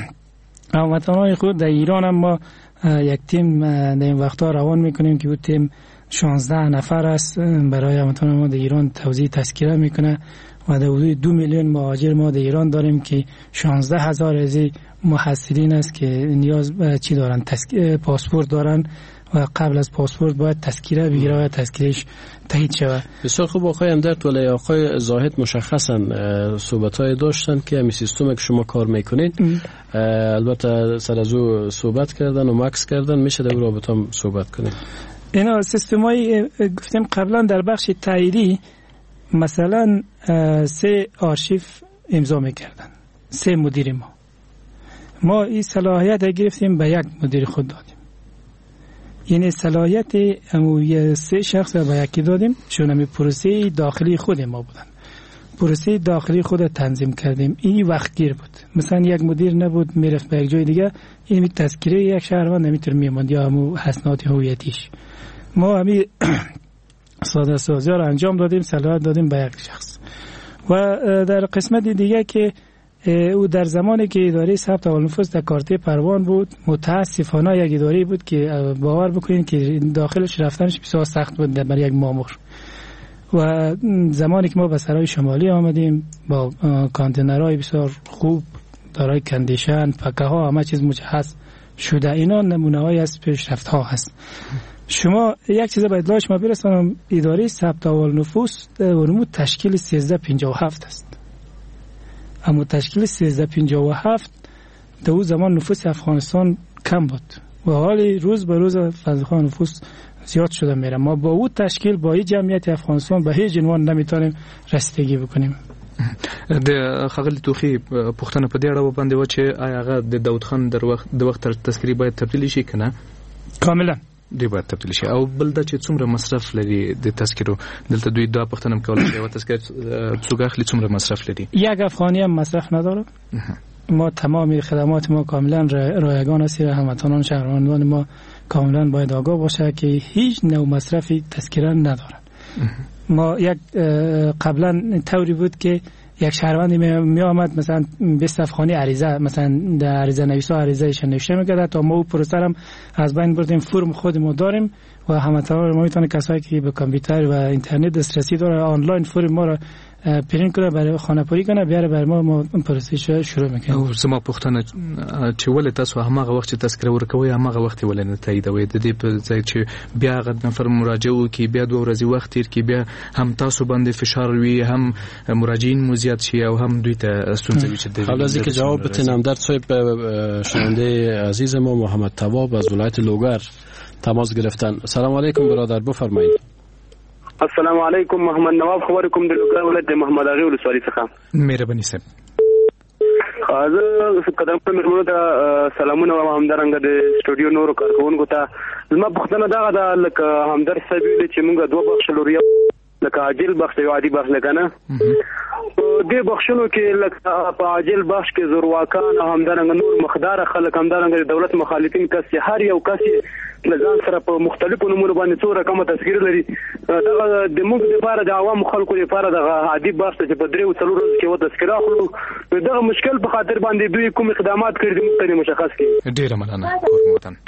هموطنان خود در ایران هم ما یک تیم در این وقتا روان میکنیم که اون تیم شانزده نفر است برای هموطنان ما در ایران توزیع تذکره میکنه و در حدود دو میلیون مهاجر ما در ایران داریم که شانزده هزار از محصلین است که نیاز به چی دارن؟ پاسپورت دارن و قبل از پاسپورت باید تذکره بگیره و تذکرهش تایید شود. بسیار خوب آقای امدرد، ولی آقای زاهد مشخصا صحبت‌های داشتن که همین سیستمی که شما کار میکنید البته سر از او صحبت کردن و مکس کردن، میشه در رابطه هم صحبت کنید. اینا سیستمایی گفتیم قبلا در بخش تاییدی مثلا سه آرشیو امضا میکردن، سه مدیر ما ما این صلاحیت گرفتیم به یک مدیر خود دادیم، یعنی صلاحیت اموی سه شخص به یکی دادیم چون همی پروسه داخلی خود ما بودن، پروسه داخلی خود تنظیم کردیم. این وقت گیر بود، مثلا یک مدیر نبود میرفت به یک جای دیگه، این تذکره یک شهروند نمیتونه میموند یا همو حسنات هویتیش. ما همی ساده سازی را انجام دادیم، صلاحیت دادیم به یک شخص. و در قسمت دیگه که او در زمانی که اداره ثبت احوال نفوس در کارته پروان بود، متاسفانه یک اداره بود که باور بکنید که داخلش رفتنش بسیار سخت بود برای یک مامور. و زمانی که ما به سرای شمالی آمدیم با کانتینرهای بسیار خوب دارای کندیشن، پکه ها، همه چیز مجهز شده، اینا نمونه های از پیشرفت ها هست. شما یک چیز باید لاش ما برسانم، اداره ثبت احوال نفوس ورمود تشکیل سیزده پنجاه و هفت است، اما تشکیل سیزده پنجاه و هفت در اون زمان نفوس افغانستان کم بود و حالی روز به روز فضلخواه نفوس زیاد شده میره. ما با اون تشکیل با این جمعیت افغانستان به هیچ عنوان نمیتونیم رسیدگی بکنیم. د خغلی توخی پښتنه په دې اړه باندې و چې آیا هغه د داود خان در وخت د وخت تذکری باید تبدیل شي کنه؟ کاملا دی باید تبدیل شي. او بل د چې څومره مصرف لري د تذکرو دلته دوی دا پښتنه کول شي او تذکر څوګه اخلي څومره مصرف لري؟ یک افغانی هم مصرف نداره. ما تمام خدمات ما کاملا رایگان است، هموطنان شهروندان ما کاملا باید آگاه باشه که هیچ نوع مصرفی تذکره ندارن. ما یک قبلا طوری بود که یک شهروندی می آمد مثلا بیست افغانی عریضه مثلا در عریضه نویسا عریضه‌اش نوشته می‌کرد تا ما اون پروسه هم از بین بردیم. فرم خود ما داریم و هموطنان ما میتونه کسایی که به کامپیوتر و اینترنت دسترسی داره آنلاین فرم ما را پرینت کنه برای خانه‌پوری کنه بیاره برای ما ما پروسش شروع میکنیم. او زما پښتنه چې ولې تاسو همغه وخت چې تذکره ورکوي همغه وخت ولې نه تاییدوي؟ د دې په ځای چې بیا غد نفر مراجعه وکي بیا دوه ورځې وخت تیر کی بیا هم تاسو باندې فشار وي هم مراجعین مو زیات شي او هم دوی ته ستونزې وي چې قبل از اینکه جواب بتونم در صاحب شنونده عزیز ما محمد تواب از ولایت لوگر تماس گرفتن. سلام علیکم برادر، بفرمایید. السلام علیکم، محمد نواب خبرکم د لوګر ولایت محمد اغه ولسوالۍ څخه. مهرباني صاحب. حاضر قدم په مرمنو ته سلامونه او همدارنګ د سټوډیو نورو کارکونکو ته زما پښتنه دا د لکه همدار صاحب چې موږ دوه بخښ لوري لکه عاجل بخش یو عادي بخش لکه نه دې بخشونو کې لکه په عاجل بخش کې زورواکان او همدارنګه نور مقدار خلک همدارنګه د دولت مخالفین کس هر یو کس لزان سره په مختلفو نمونه باندې څو رقمه تذکیر لري دا د موږ لپاره د عوام خلکو لپاره د عادي بخش چې په درې او څلور ورځې کې و تذکیر اخلو دا مشکل په خاطر باندې دوی کوم اقدامات کړي دي مختلف مشخص کړي. ډیره مننه کورموتن.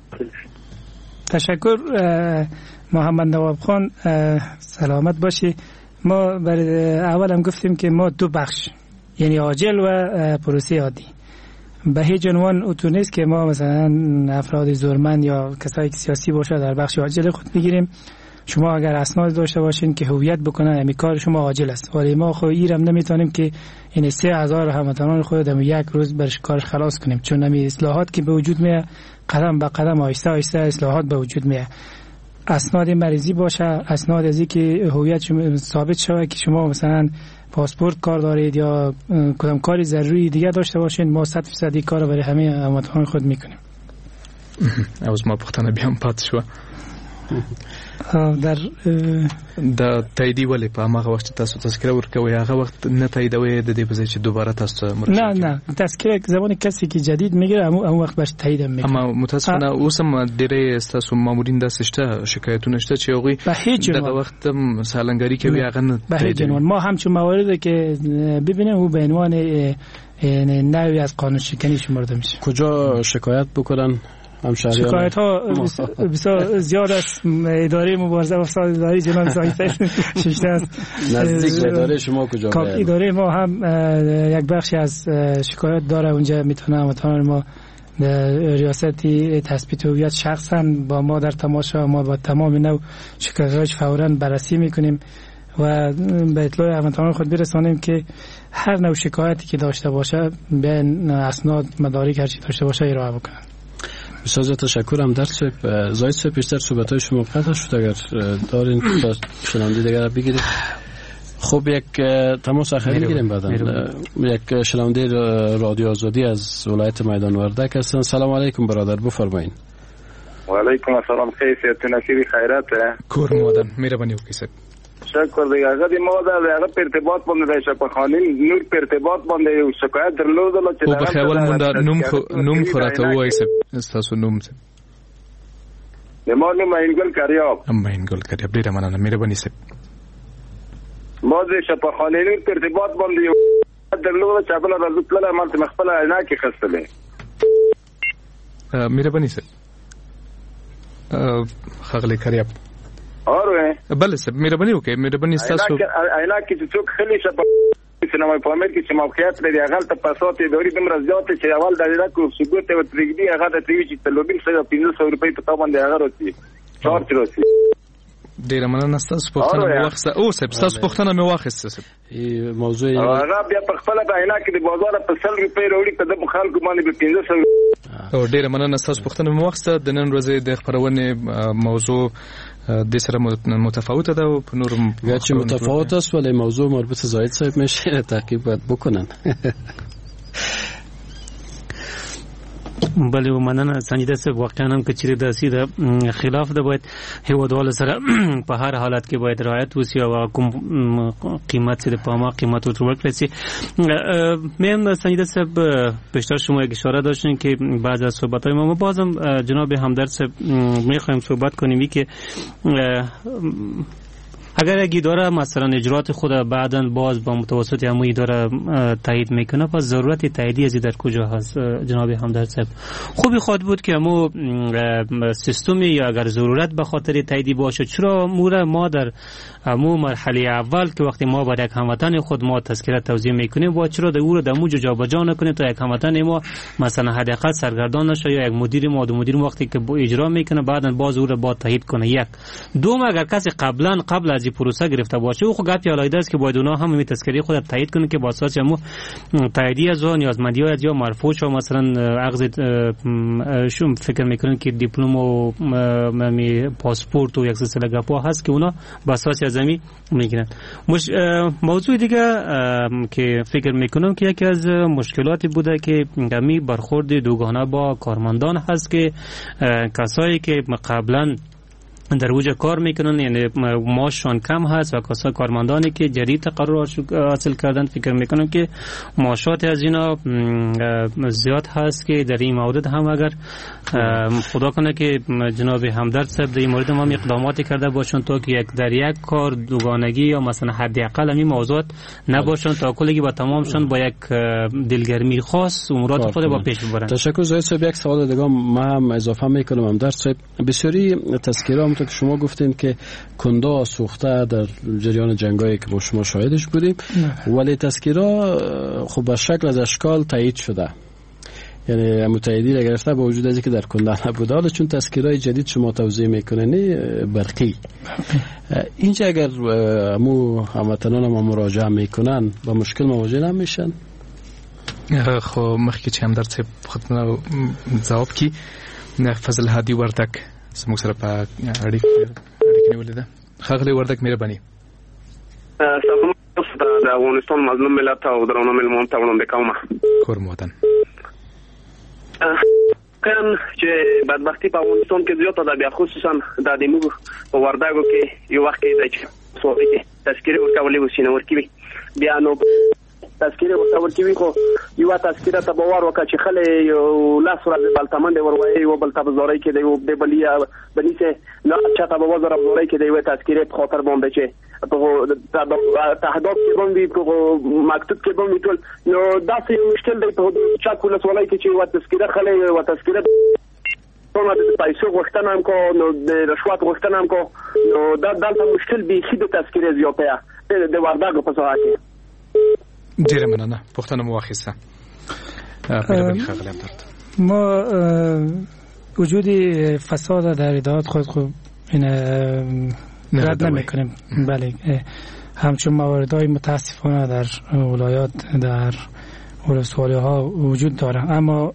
تشکر محمد نواب خان، سلامت باشی. ما برای اول هم گفتیم که ما دو بخش یعنی عاجل و پروسه عادی به هیچ عنوان اتو نیست که ما مثلا افراد زورمند یا کسایی که سیاسی باشه در بخش عاجل خود بگیریم. شما اگر اسناد داشته باشین که هویت بکنن همین کار شما عاجل است، ولی ما خو ایرم نمیتونیم که این سه هزار هموطنان خود در یک روز برش کارش خلاص کنیم، چون همین اصلاحات که به وجود میاد قدم به قدم آهسته آهسته اصلاحات به وجود میاد. اسناد مریضی باشه، اسناد ازی که هویت ثابت شوه که شما مثلا پاسپورت کار دارید یا کدام کاری ضروری دیگه داشته باشین، ما صد فیصد کار رو برای همه هموطنان خود میکنیم. اوس ما پختنه بیام پات شو در د تاییدی ولې په هغه وخت تاسو تذکره ورکوي هغه وخت نه تاییدوي د دې په ځای چې دوباره تاسو نه نه تذکره زمانی کسی که جدید میگیره همون همون وقت باش تایید میکنه. اما متاسفانه اوس هم ډېرې تاسو مامورین د سشته شکایتونه شته چې هغوی دغه وخت سالنګاری کوي هغه نه تایید. ما همچون مواردی که ببینیم او به عنوان نوعی از قانون شکنی شمرده میشه. کجا شکایت بکنن؟ شکایت ها بسیار زیاد است. اداره مبارزه با فساد اداری جناب سایفی شیشته است. نزدیک اداره شما کجا؟ اداره ما هم یک بخشی از شکایت داره، اونجا میتونه هموطنان ما ریاستی تثبیت هویت شخصا با ما در تماشا، ما با تمام نوع شکایت‌هاش فوراً بررسی میکنیم و به اطلاع هموطنان خود برسانیم که هر نوع شکایتی که داشته باشه به اسناد مدارک هر چی داشته باشه ارائه بکنن. بسیار تشکرم. در صبح زاید صبح بیشتر صحبت‌های شما قطع شد، اگر دارین تا شنونده دیگر بگیرید. خب یک تماس آخری میگیریم بعدا. یک شنونده رادیو آزادی از ولایت میدان وردک هستن. سلام علیکم برادر، بفرمایید. و علیکم السلام. خیریت نصیری خیرات کور مودن مهربانی وکیل. شکر دیگه هغه د مو دا هغه په ارتباط باندې د شپخانې نور په ارتباط باندې یو شکایت درلودل چې او په خیال مونږ نوم نوم خراته وای څه تاسو نوم څه د مو نوم اینګل کاریاب ام اینګل کاریاب ډیره مننه مهرباني سه مو د شپخانې نور په ارتباط باندې یو درلودل چې بل راځو پله مالته مخبل نه کې خستلې مهرباني سه خغلی کاریاب اوره بله سب مهرباني وکړئ مهرباني تاسو اینا کې چې څوک خلی شپ سینما په امر کې چې موقعیت لري هغه ته پاسوت دوری دمر زیات چې اول د دې کو ثبوت او ترګدي هغه د تیوي چې تلوبین سره پنځه سوه روپۍ په تاوان دی هغه راځي چارج راځي. ډیر مننه تاسو پوښتنه مې واخیسته او سب تاسو پوښتنه مې واخیسته سب موضوع هغه بیا په خپل د اینا کې د بازار په سل روپۍ وروړي په د خلکو باندې په پنځه سوه. او ډیر مننه تاسو پوښتنه مې واخیسته. د نن ورځې د خبرونه موضوع د سره متفاوته ده او په نور گرچه متفاوت است ولی موضوع مربوط زاید صاحب میشه تعقیب باید بکنن. بله ومننه سنجیده صاحب واقعا هم که چیرې داسې د خلاف ده باید هیوادوالو سره په هر حالت کې باید رعایت وسی او کوم قیمت چې د پامه قیمت ورکړل شي. میم سنجیده صاحب بیشتر شما یک اشاره داشتین که بعض از صحبت‌های ما بازم جناب همدرد صاحب می‌خوایم صحبت کنیم که اگر یک اداره مثلا اجرات خود بعداً باز با متوسط همون اداره تایید میکنه پس ضرورت تاییدی از در کجا هست جناب همدرد صاحب؟ خوبی خواهد بود که همون سیستمی یا اگر ضرورت به خاطر تاییدی باشه چرا موره ما در همون مرحله اول که وقتی ما برای یک هموطن خود ما تذکره توزیع میکنیم با چرا در او رو در موجو جابجا نکنیم تا یک هموطن ما مثلا حداقل سرگردان نشه یا یک مدیر ما دو مدیر وقتی که اجرا میکنه بعداً باز او رو با تایید کنه. یک دوم اگر کسی قبلا قبل از این پروسه گرفته باشه او خود گپی علایده است که باید اونها هم می تذکره خود تایید کنه که با اساس همون تاییدی از اون نیازمندی های یا مرفوع شو مثلا اخذ شو فکر میکنن که دیپلم و پاسپورت و یک سلسله گپا هست که اونا با اساس زمین میگیرن. مش موضوع دیگه که فکر میکنم که یکی از مشکلاتی بوده که گمی برخورد دوگانه با کارمندان هست که کسایی که قبلا در اوج کار میکنن، یعنی معاششان کم هست و کسا کارمندانی که جدید تقرر حاصل کردن فکر میکنن که معاشات از اینا زیاد هست که در این مورد هم اگر خدا کنه که جناب همدرد صاحب در این مورد هم اقداماتی کرده باشن تا که یک در یک کار دوگانگی یا مثلا حداقل همین موضوعات نباشن تا کلگی با تمامشان با یک دلگرمی خاص امورات خود با پیش ببرن. تشکر. زاید صاحب یک سوال دیگه ما هم اضافه میکنم. همدرد صاحب بسیاری تذکره همونطور که شما گفتین که کنده سوخته در جریان جنگایی که با شما شاهدش بودیم نه. ولی تذکره خب به شکل از اشکال تایید شده، یعنی متحدی را گرفته با وجود از اینکه در کنده نبوده، حالا چون تذکرهای جدید شما توضیح میکننی برقی اینجا اگر مو هموطنان ما مراجعه میکنن با مشکل مواجه نمیشن؟ خب مخکې چې همدرد صاحب خدمت جواب کی فضل هادي وردک زموږ سره په اړیکه اړیکه نیولې ده. ښاغلی وردک مهرباني. سلام د افغانستان مظلوم ملت او درنو ملمون ته وړاندې کوم. کورم وطن کله چې بدبختی په افغانستان کې زیاته ده، بیا خصوصا د دمو په وردګو کې یو وخت کې د سوالي کې تذکره ورکولې وسینه ورکوي، بیا نو تذکره ورکوي خو یو تذکره ته باور وکړي چې خلې یو لاس ورځ بلتمن دی وروي او بل تبزوري کې دی او د بلیا بنيسه نه چاته به وزر ابزوري کې دی و تذکره په خاطر باندې چې په تهداب کې باندې په مکتوب کې باندې ټول نو داسې یو مشکل دی په چا کول سوالای کې چې و تذکره خلې و تذکره څنګه د پیسو غوښتنه هم کو نو د رشوت غوښتنه هم کو نو دا دلته مشکل به خې د تذکره زیاته د وردګو په ساحه کې. ډیره مننه. پښتنه مو واخیسته. ما وجود فساد در ادارات خود خب این رد نمیکنیم، بله همچون مواردهای متاسفانه در ولایات در ولسوالی ها وجود داره، اما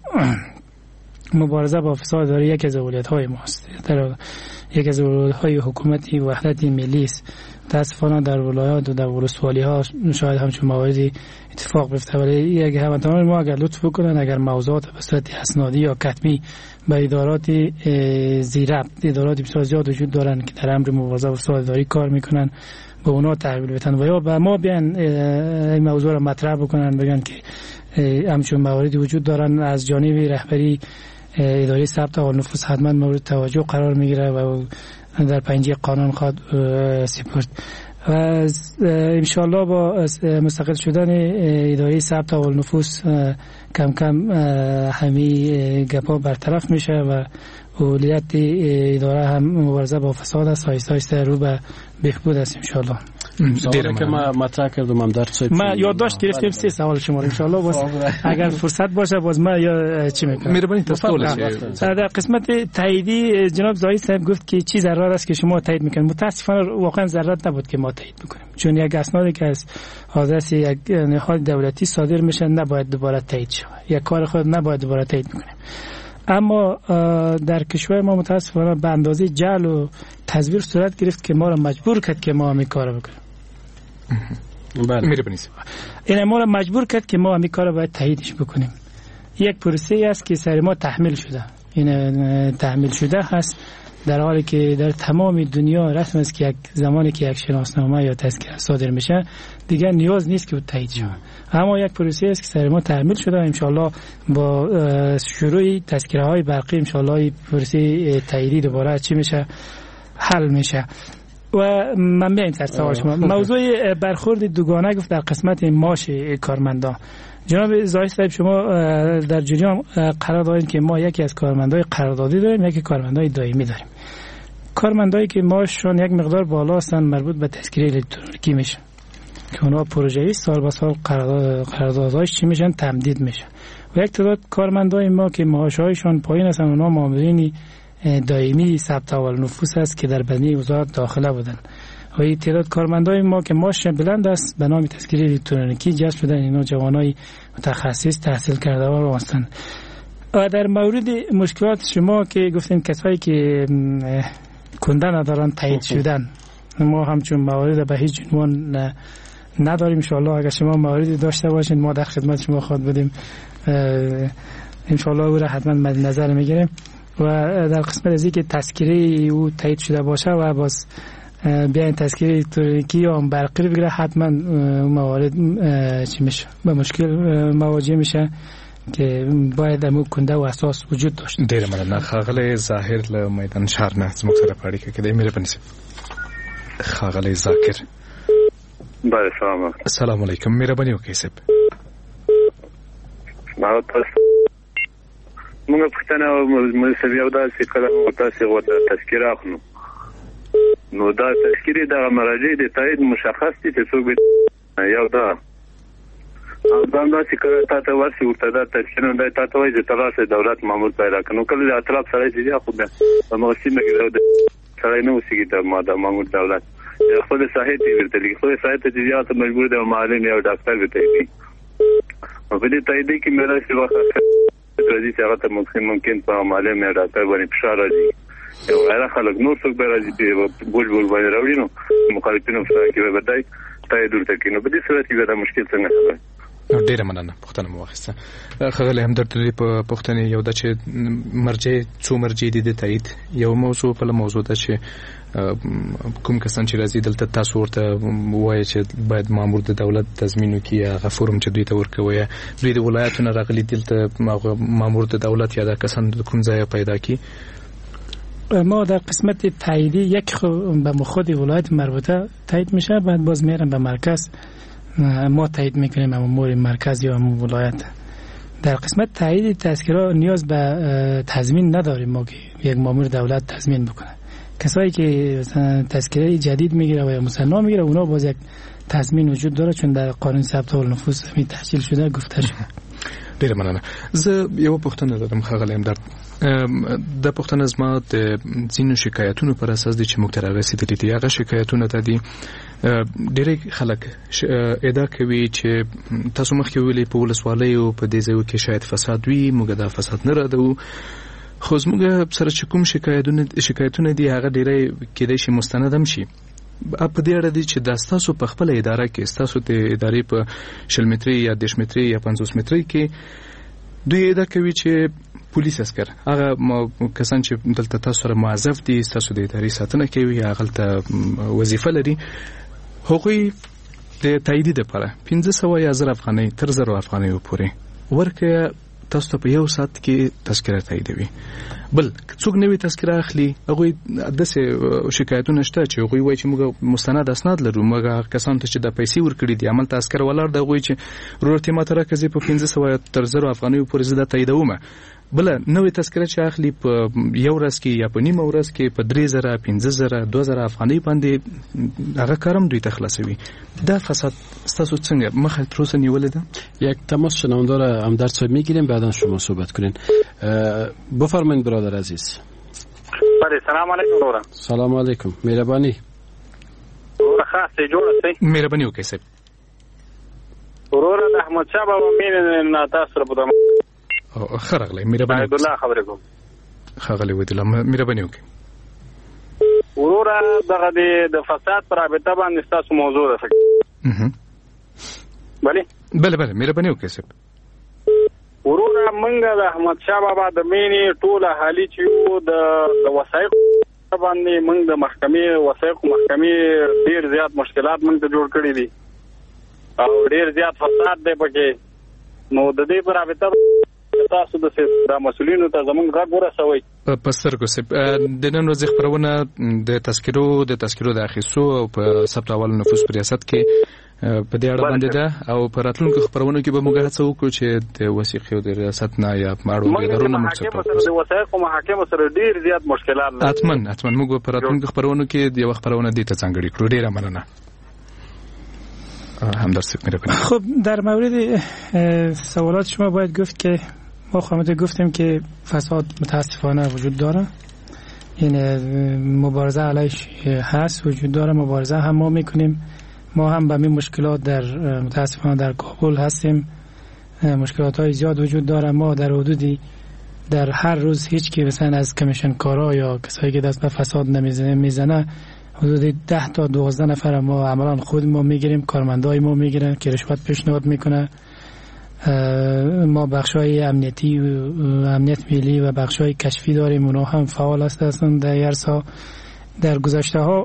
مبارزه با فساد داره یک از اولویت‌های ماست، در یک از اولویت‌های حکومتی وحدت ملی است. متاسفانه در ولایات و در ولسوالی ها شاید همچون مواردی اتفاق بیفته، ولی یک هموطنان ما اگر لطف بکنن، اگر موضوعات به صورت اسنادی یا کتبی به ادارات زیربط، ادارات بسیار زیاد وجود دارن که در امر مبارزه با فساد اداری کار میکنن، به اونا تحویل بدن و یا به ما بیان این موضوع را مطرح بکنن، بگن که همچون مواردی وجود دارن، از جانب رهبری اداره ثبت احوال نفوس حتما مورد توجه قرار میگیره و در پنجه قانون خود سپرد و انشالله با مستقل شدن اداره ثبت احوال نفوس کم کم همین گپا برطرف میشه و اولویت اداره هم مبارزه با فساد است، آهسته آهسته رو به بهبود است انشالله. دیره که ما مطرح کردم هم در صاحب ما یادداشت گرفتیم سه سوال شما انشالله باز اگر فرصت باشه باز ما یا چی میکنم مهربانی تفضل. در قسمت تاییدی جناب زاهد صاحب گفت که چی ضرر است که شما تایید میکنید. متاسفانه واقعا ضرورت نبود که ما تایید بکنیم، چون یک اسنادی که از آدرس یک نهاد دولتی صادر میشه نباید دوباره تایید شه، یک کار خود نباید دوباره تایید بکنیم. اما در کشور ما متاسفانه به اندازه جهل و تزویر صورت گرفت که ما را مجبور کرد که ما همین کارو بکنیم. بله میره بنیس. این ما را مجبور کرد که ما همین کارو باید تاییدش بکنیم. یک پروسه است که سر ما تحمیل شده. این تحمیل شده هست در حالی که در تمام دنیا رسم است که یک زمانی که یک شناسنامه یا تذکره صادر میشه دیگه نیاز نیست که تایید شه، اما یک پروسه است که سر ما تحمیل شده. ان شاء الله با شروع تذکره های برقی ان شاء الله پروسه تاییدی دوباره چی میشه حل میشه. و من بیاین سر سوال شما موضوع برخورد دوگانه گفت در قسمت معاش کارمندان. جناب زاهد صاحب شما در جریان قرار دارین که ما یکی از کارمندای قراردادی داریم، یکی کارمندای دائمی داریم. کارمندایی که معاششون یک مقدار بالا هستن مربوط به تذکره الکترونیکی میشن که اونا پروژه‌ای سال به سال قراردادهاش چی میشن تمدید میشن و یک تعداد کارمندای ما که معاشهایشون پایین هستن اونا مامورین دائمی ثبت احوال نفوس است که در بدنه وزارت داخله بودن و این تعداد کارمندای ما که معاش بلند است به نام تذکره الکترونیکی جذب شدن. اینا جوانای متخصص تحصیل کرده و هستند. و در مورد مشکلات شما که گفتین کسایی که کنده ندارن تایید شدن، ما همچون موارد به هیچ عنوان نداریم. ان شاء الله اگر شما مواردی داشته باشین ما در خدمت شما خواهد بودیم، ان شاء الله او را حتما مد نظر میگیریم. و در قسمت از اینکه تذکره او تایید شده باشه و باز بیاین تذکره الکترونیکی یا برقی بگیره، حتما موارد چی میشه به مشکل مواجه میشه که باید امو کنده و اساس وجود داشت. ډیر مننه. ښاغلی ظاهر له میدان شهر نه زموږ سره په اړیکه کې دی. مهرباني صاحب. ښاغلی ذاکر. بله سلام علیکم. سلام علیکم. مهرباني وکړئ صاحب. ما تاسو موږ پښتنه مو سوي او دا چې کله مو تاسو غوته تذکره اخلو نو دا تذکره د مراجع د تایید مشخص دي چې څوک یو دا او دا د چې کله تاسو ورسې ورته دا تذکره د تاسو وایي چې تاسو دولت مامور پیدا کړو کله د اطراف سره چې خو د موسمه کې د سره نو سیګي د ماده مامور دولت خپل صحت ورته لګي خپل صحت ته زیات مجبور دی معلم یا ډاکټر وته دی او په دې تایید کې مې راځي وخت راځي چې هغه ته ممکن ممکن په معلم یا ډاکټر باندې فشار راځي یو هغه خلک نور څوک به راځي چې بول بول باندې راوړي نو مخالفینو سره کې به بدای تایید ورته کې نو په دې صورت کې دا مشکل څنګه حل نو ډیره مننه. پښتنه مو واخیسته. خغله هم درته په پښتنه یو د چې مرجع څو مرجع دي د تایید یو موضوع په موضوع ده چې کوم کسان چې راځي دلته تاسو ورته وایي چې باید مامور د دولت تضمین وکړي هغه فورم چې دوی ته ورکوي دوی د ولایتونو راغلي دلته مامور د دولت یا د کسان د کوم ځای پیدا کی. ما در قسمت تاییدی یک به خود ولایت مربوطه تایید میشه، بعد باز میرم به مرکز ما تایید میکنیم مامور مرکز یا مامور ولایت. در قسمت تایید تذکره نیاز به تضمین نداریم ما که یک مامور دولت تضمین بکنه. کسایی که تذکره جدید میگیره و یا مسنا میگیره اونا باز یک تضمین وجود داره چون در قانون ثبت النفوس همین تحصیل شده گفته شده. ډیره مننه. زه یو پوښتنه لرم ښاغلی همدرد. د پوښتنه زما د ځینو شکایتونو پر اساس دي چې موږ ته رارسېدلي دي. هغه شکایتونه ته دي ډېری خلک ادعا کوي چې تاسو مخکې ویلي په ولسوالیو په دې ځایو کې شاید فساد وي، موږ دا فساد نه ردوو، خو زموږ سره چې کوم شکایتونه شکایتونه دي هغه ډېری کېدای شي مستند هم شي. په دې اړه دي چې دا ستاسو په خپله اداره کې ستاسو د ادارې په شل مترۍ یا دېرش مترۍ یا پنځوس مترۍ کې دوی ادعا کوي چې پولیس عسکر هغه کسان چې دلته تاسو سره موظف دي ستاسو د ادارې ساتنه کوي هغلته وظیفه لري هغوی د تاییدي دپاره پنځه سوه یا زر افغانۍ تر زرو افغانیو پورې ورکړه تاسو ته په یو ساعت کې تذکره تاییدوي. بل څوک نوې تذکره اخلي هغوی داسې شکایتونه شته چې هغوی وایي چې موږ مستند اسناد لرو، موږ کسانو ته چې د پیسې ورکړي دي هملته عسکر ولاړ دی هغوی چې ورور یې ماته راکړه زه په پنځه سوه تر زرو افغانیو پورې زه دا تاییدومه. بله نوې تذکره چې اخلي په یو ورځ کې یا په نیمه ورځ کې په درې زره پنځه زره دوه زره افغانۍ باندې هغه کارم دوی ته خلاصوي. دا فساد ستاسو څنګه مخه تر اوسه نیولې ده؟ یک تماس شنوندار همدرد صاحب میگیریم بعدا شما صحبت کنین. بفرمایید برادر عزیز. بله سلام علیکم ورا. سلام علیکم. مهربانی. ورا خاصه جوړه سي. مهرباني وکړئ صاحب. ورور د احمد شاه بابا مين نه تاسو په دمه او خرغلی مهرباني عبد الله خبرې کوم. خغلی وې د مهرباني وکړئ. ورور دغه د فساد پر رابطه باندې تاسو موضوع ده. اها بله بله بله مهرباني وکړئ صاحب. ورور منګه د احمد شاه بابا د مینې ټوله حالي چې یو د وثایق باندې موږ د محکمې وثایق محکمې ډیر زیات مشکلات موږ ته جوړ کړي دي او ډیر زیات فساد دی پکې. نو د دې پر رابطه تاسو د مسؤلینو ته زموږ غږ ورسوئ. په سترګو صاحب د نن ورځې خپرونه د تذکرو د تذکرو د اخیستو او په ثبت اول نفوس په ریاست کې په دې اړه باندې ده او په راتلونکو خپرونو کې به موږ هڅه وکړو چې د وثیقې او د ریاست نه یا اړوند ادارو نه موږ څه په د وثایقو محاکمو سره ډیر زیات مشکلات لري. اتمن اتمن موږ په راتلونکو خپرونو کې د یو خپرونه دې ته ځانګړې کړو. ډیره مننه. همدرد صاحب مهرباني. خب در مورد سوالات شما باید گفت که ما خواهد گفتیم که فساد متاسفانه وجود داره، این مبارزه علیش هست وجود داره، مبارزه هم ما میکنیم. ما هم به این مشکلات در متاسفانه در کابل هستیم، مشکلات های زیاد وجود داره. ما در حدودی در هر روز هیچ کی مثلا از کمیشن کارا یا کسایی که دست به فساد نمیزنه میزنه حدود ده تا دوازده نفر ما عملا خود ما میگیریم، کارمندای ما میگیرن که رشوت پیشنهاد میکنه. ما بخشای امنیتی و امنیت ملی و بخشای کشفی داریم، اونا هم فعال هستند. در یرسا در گذشته ها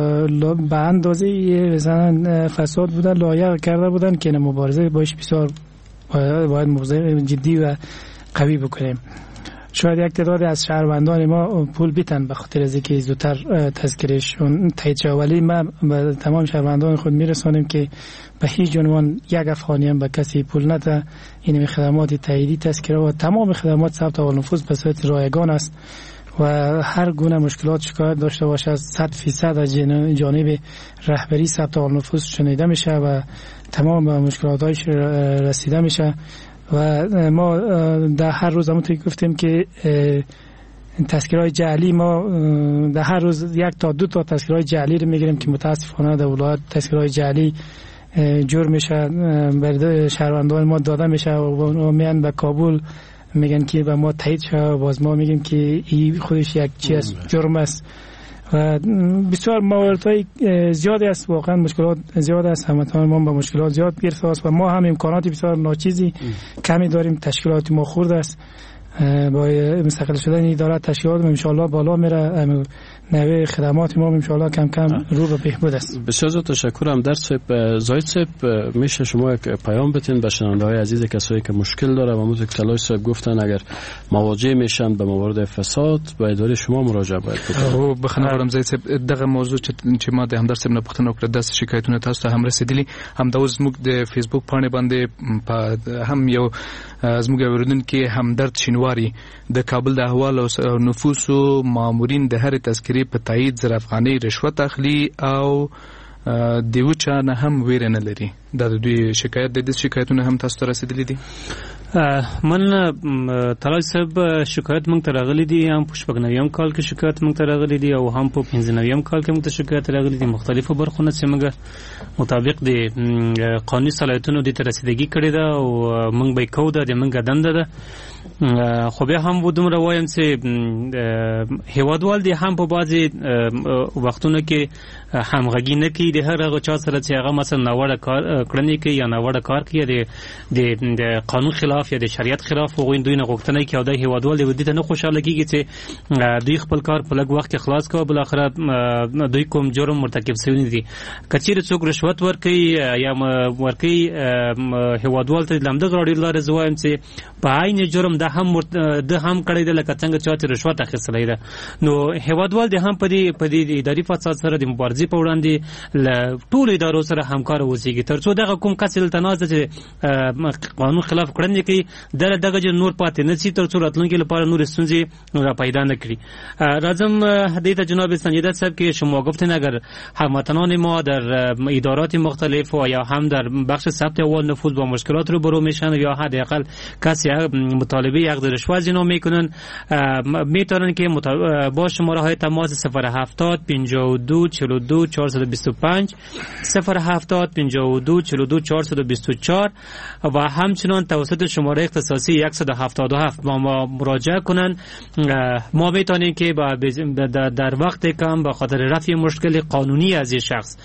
به اندازه مثلا فساد بوده، لایحه کرده بودن که مبارزه باش بسیار باید مبارزه جدی و قوی بکنیم. شاید یک تعداد از شهروندان ما پول بیتن به خاطر از اینکه زودتر تذکرش تایید شود، ولی ما به تمام شهروندان خود میرسانیم که به هیچ عنوان یک افغانی هم به کسی پول نده. این خدمات تاییدی تذکره و تمام خدمات ثبت احوال نفوذ به صورت رایگان است و هر گونه مشکلات شکایت داشته باشه از صد فیصد از جانب رهبری ثبت احوال نفوذ شنیده میشه و تمام مشکلاتش رسیده میشه. و ما در هر روز همونطور که گفتیم که تذکرهای جعلی، ما در هر روز یک تا دو تا تذکرهای جعلی رو میگیریم که متاسفانه در ولایت تذکرهای جعلی جور میشه، برای شهروندان ما داده میشه و میان به کابل میگن که به ما تایید شد، باز ما میگیم که این خودش یک چیز جرم است و بسیار مواردهای زیادی است. واقعا مشکلات زیاد است، هموطنان ما با مشکلات زیاد گرفته است و ما هم امکانات بسیار ناچیزی کمی داریم. تشکیلات ما خرد است، با مستقل شدن اداره تشکیلات ان شاء الله بالا میره، نوع خدمات ما ان شاء الله کم کم رو به بهبود است. بسیار زیاد تشکرم. در صاحب زاید صاحب میشه شما یک پیام بتین به شنونده‌های عزیز کسایی که مشکل داره و همونطور که تلاش صاحب گفتن اگر مواجه میشن به موارد فساد به اداره شما مراجعه باید بکنن. او بخنه غواړم زاید صاحب دغه موضوع چې ما د همدرد صاحب نه پوښتنه وکړه، داسې شکایتونه تاسو ته هم رسیدلي، هم د اوس موږ د فیسبوک پاڼې باندې هم یو زموږ اوریدونکي همدرد شینواری د کابل د احوال او نفوس مامورین د هر تذکرې په تایید زر افغانۍ رشوت اخلي او دیو چا نه هم ویره نه لري. دا د دوی شکایت د دې شکایتونه هم تاسو ته رسیدلي دي؟ من تلاش صاحب شکایت مونږ ته راغلي دي، هم په شپږ نویم کال کې شکایت مونږ ته راغلي دي او هم په پنځه نویم کال کې مونږ ته شکایت راغلي دي. مختلفو برخو نه چې مونږ مطابق د قانوني صلاحیتونو د رسیدګي کړې ده او مونږ به کوو ده د مونږ دنده ده. خو بیا هم دومره وایم چې هیوادوال دي هم په بعضې وختونو کې همغږي نه کوي د هر هغه چا سره چې هغه مثلا ناوړه کار کړنې کوي یا ناوړه کار کوي د قانون خلاف یا د شریعت خلاف، هغوی دوی نه غوښتنه کوي او د هیوادوال د دې ته نه خوشحاله کېږي چې دوی خپل کار په لږ وخت کې خلاص کوي، بالاخره دوی کوم جرم مرتکب شوي دي. که چېرې څوک رشوت ورکوي یا ورکوي هیوادوال ته د همدغه راډیو لارې زه وایم چې په عین جرم ده هم ده هم کړی ده لکه څنګه چې رشوت اخیستلی ده. نو هیوادوال د هم په دې په دې اداري فساد سره د مبارزې په وړاندې له ټولو ادارو سره همکار اوسېږي تر څو دغه کوم کس دلته ناست چې قانون خلاف کړنې کوي دغه دغه نور پاتې نه شي تر څو راتلونکي لپاره نور ستونزې را پیدا نه کړي. راځم دې ته جناب سنجیده صاحب که شما گفتین اگر هموطنان ما در ادارات مختلف و یا هم در بخش ثبت احوال نفوذ با مشکلات روبرو میشن یا حداقل کسی مطالبه یک رشوه زنا میکنن، میتونن که با شماره های تماس صفر هفتاد پنجاه و دو چهل و دو چهارصد و بیست و پنج صفر هفتاد پنجاه و دو چهل و دو چهارصد و بیست و چهار و همچنان توسط شماره اختصاصی صد و هفتاد و هفت با ما مراجعه کنن. ما میتونیم که در وقت کم به خاطر رفع مشکل قانونی از این شخص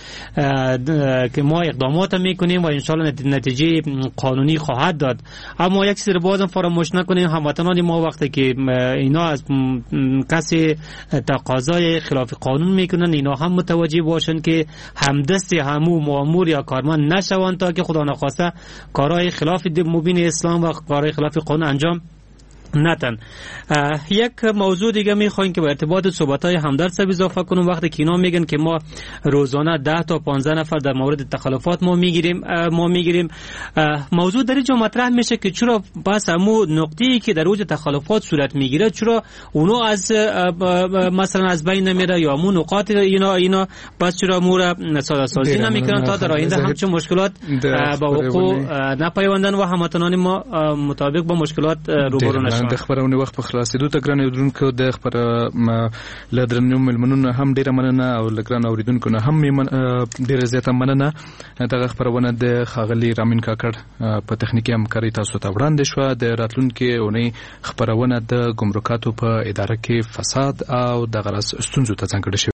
که ما اقدامات میکنیم و انشالله نتیجه قانونی خواهد داد. اما یک چیز رو بازم فراموش نکنیم، هموطنان ما وقتی که اینا از کسی تقاضای خلاف قانون میکنن اینا هم متوجه باشن که همدست همو مامور یا کارمند نشوند تا که خدا نخواسته کارهای خلاف مبین اسلام و کارهای خلاف قانون انجام نتن. یک موضوع دیگه میخوایم که به ارتباط صحبت‌های همدرد صاحب اضافه کنم. وقتی که اینا میگن که ما روزانه ده تا پانزده نفر در مورد تخلفات ما میگیریم ما میگیریم موضوع در اینجا مطرح میشه که چرا بس همو نقطه‌ای که در اوج تخلفات صورت میگیره چرا اونو از مثلا از بین نمیره یا همون نقاط اینا اینا بس چرا مورا ساده سازی نمیکنن تا در آینده همچون مشکلات با وقوع نپیوندن و هموطنان ما مطابق با مشکلات روبرو نشن. د خبرونه وخت په خلاصېدو ته ګران اوریدونکو د خبره له درنو ملمنونو هم ډیره مننه او له ګران اوریدونکو نه هم ډیره زیاته مننه. دغه خبرونه د خاغلی رامین کاکړ په تخنیکی همکاري تاسو ته وړاندې شوه. د راتلونکي اونۍ خبرونه د ګمرکاتو په اداره کې فساد او د غرض ستونزو ته ځانګړې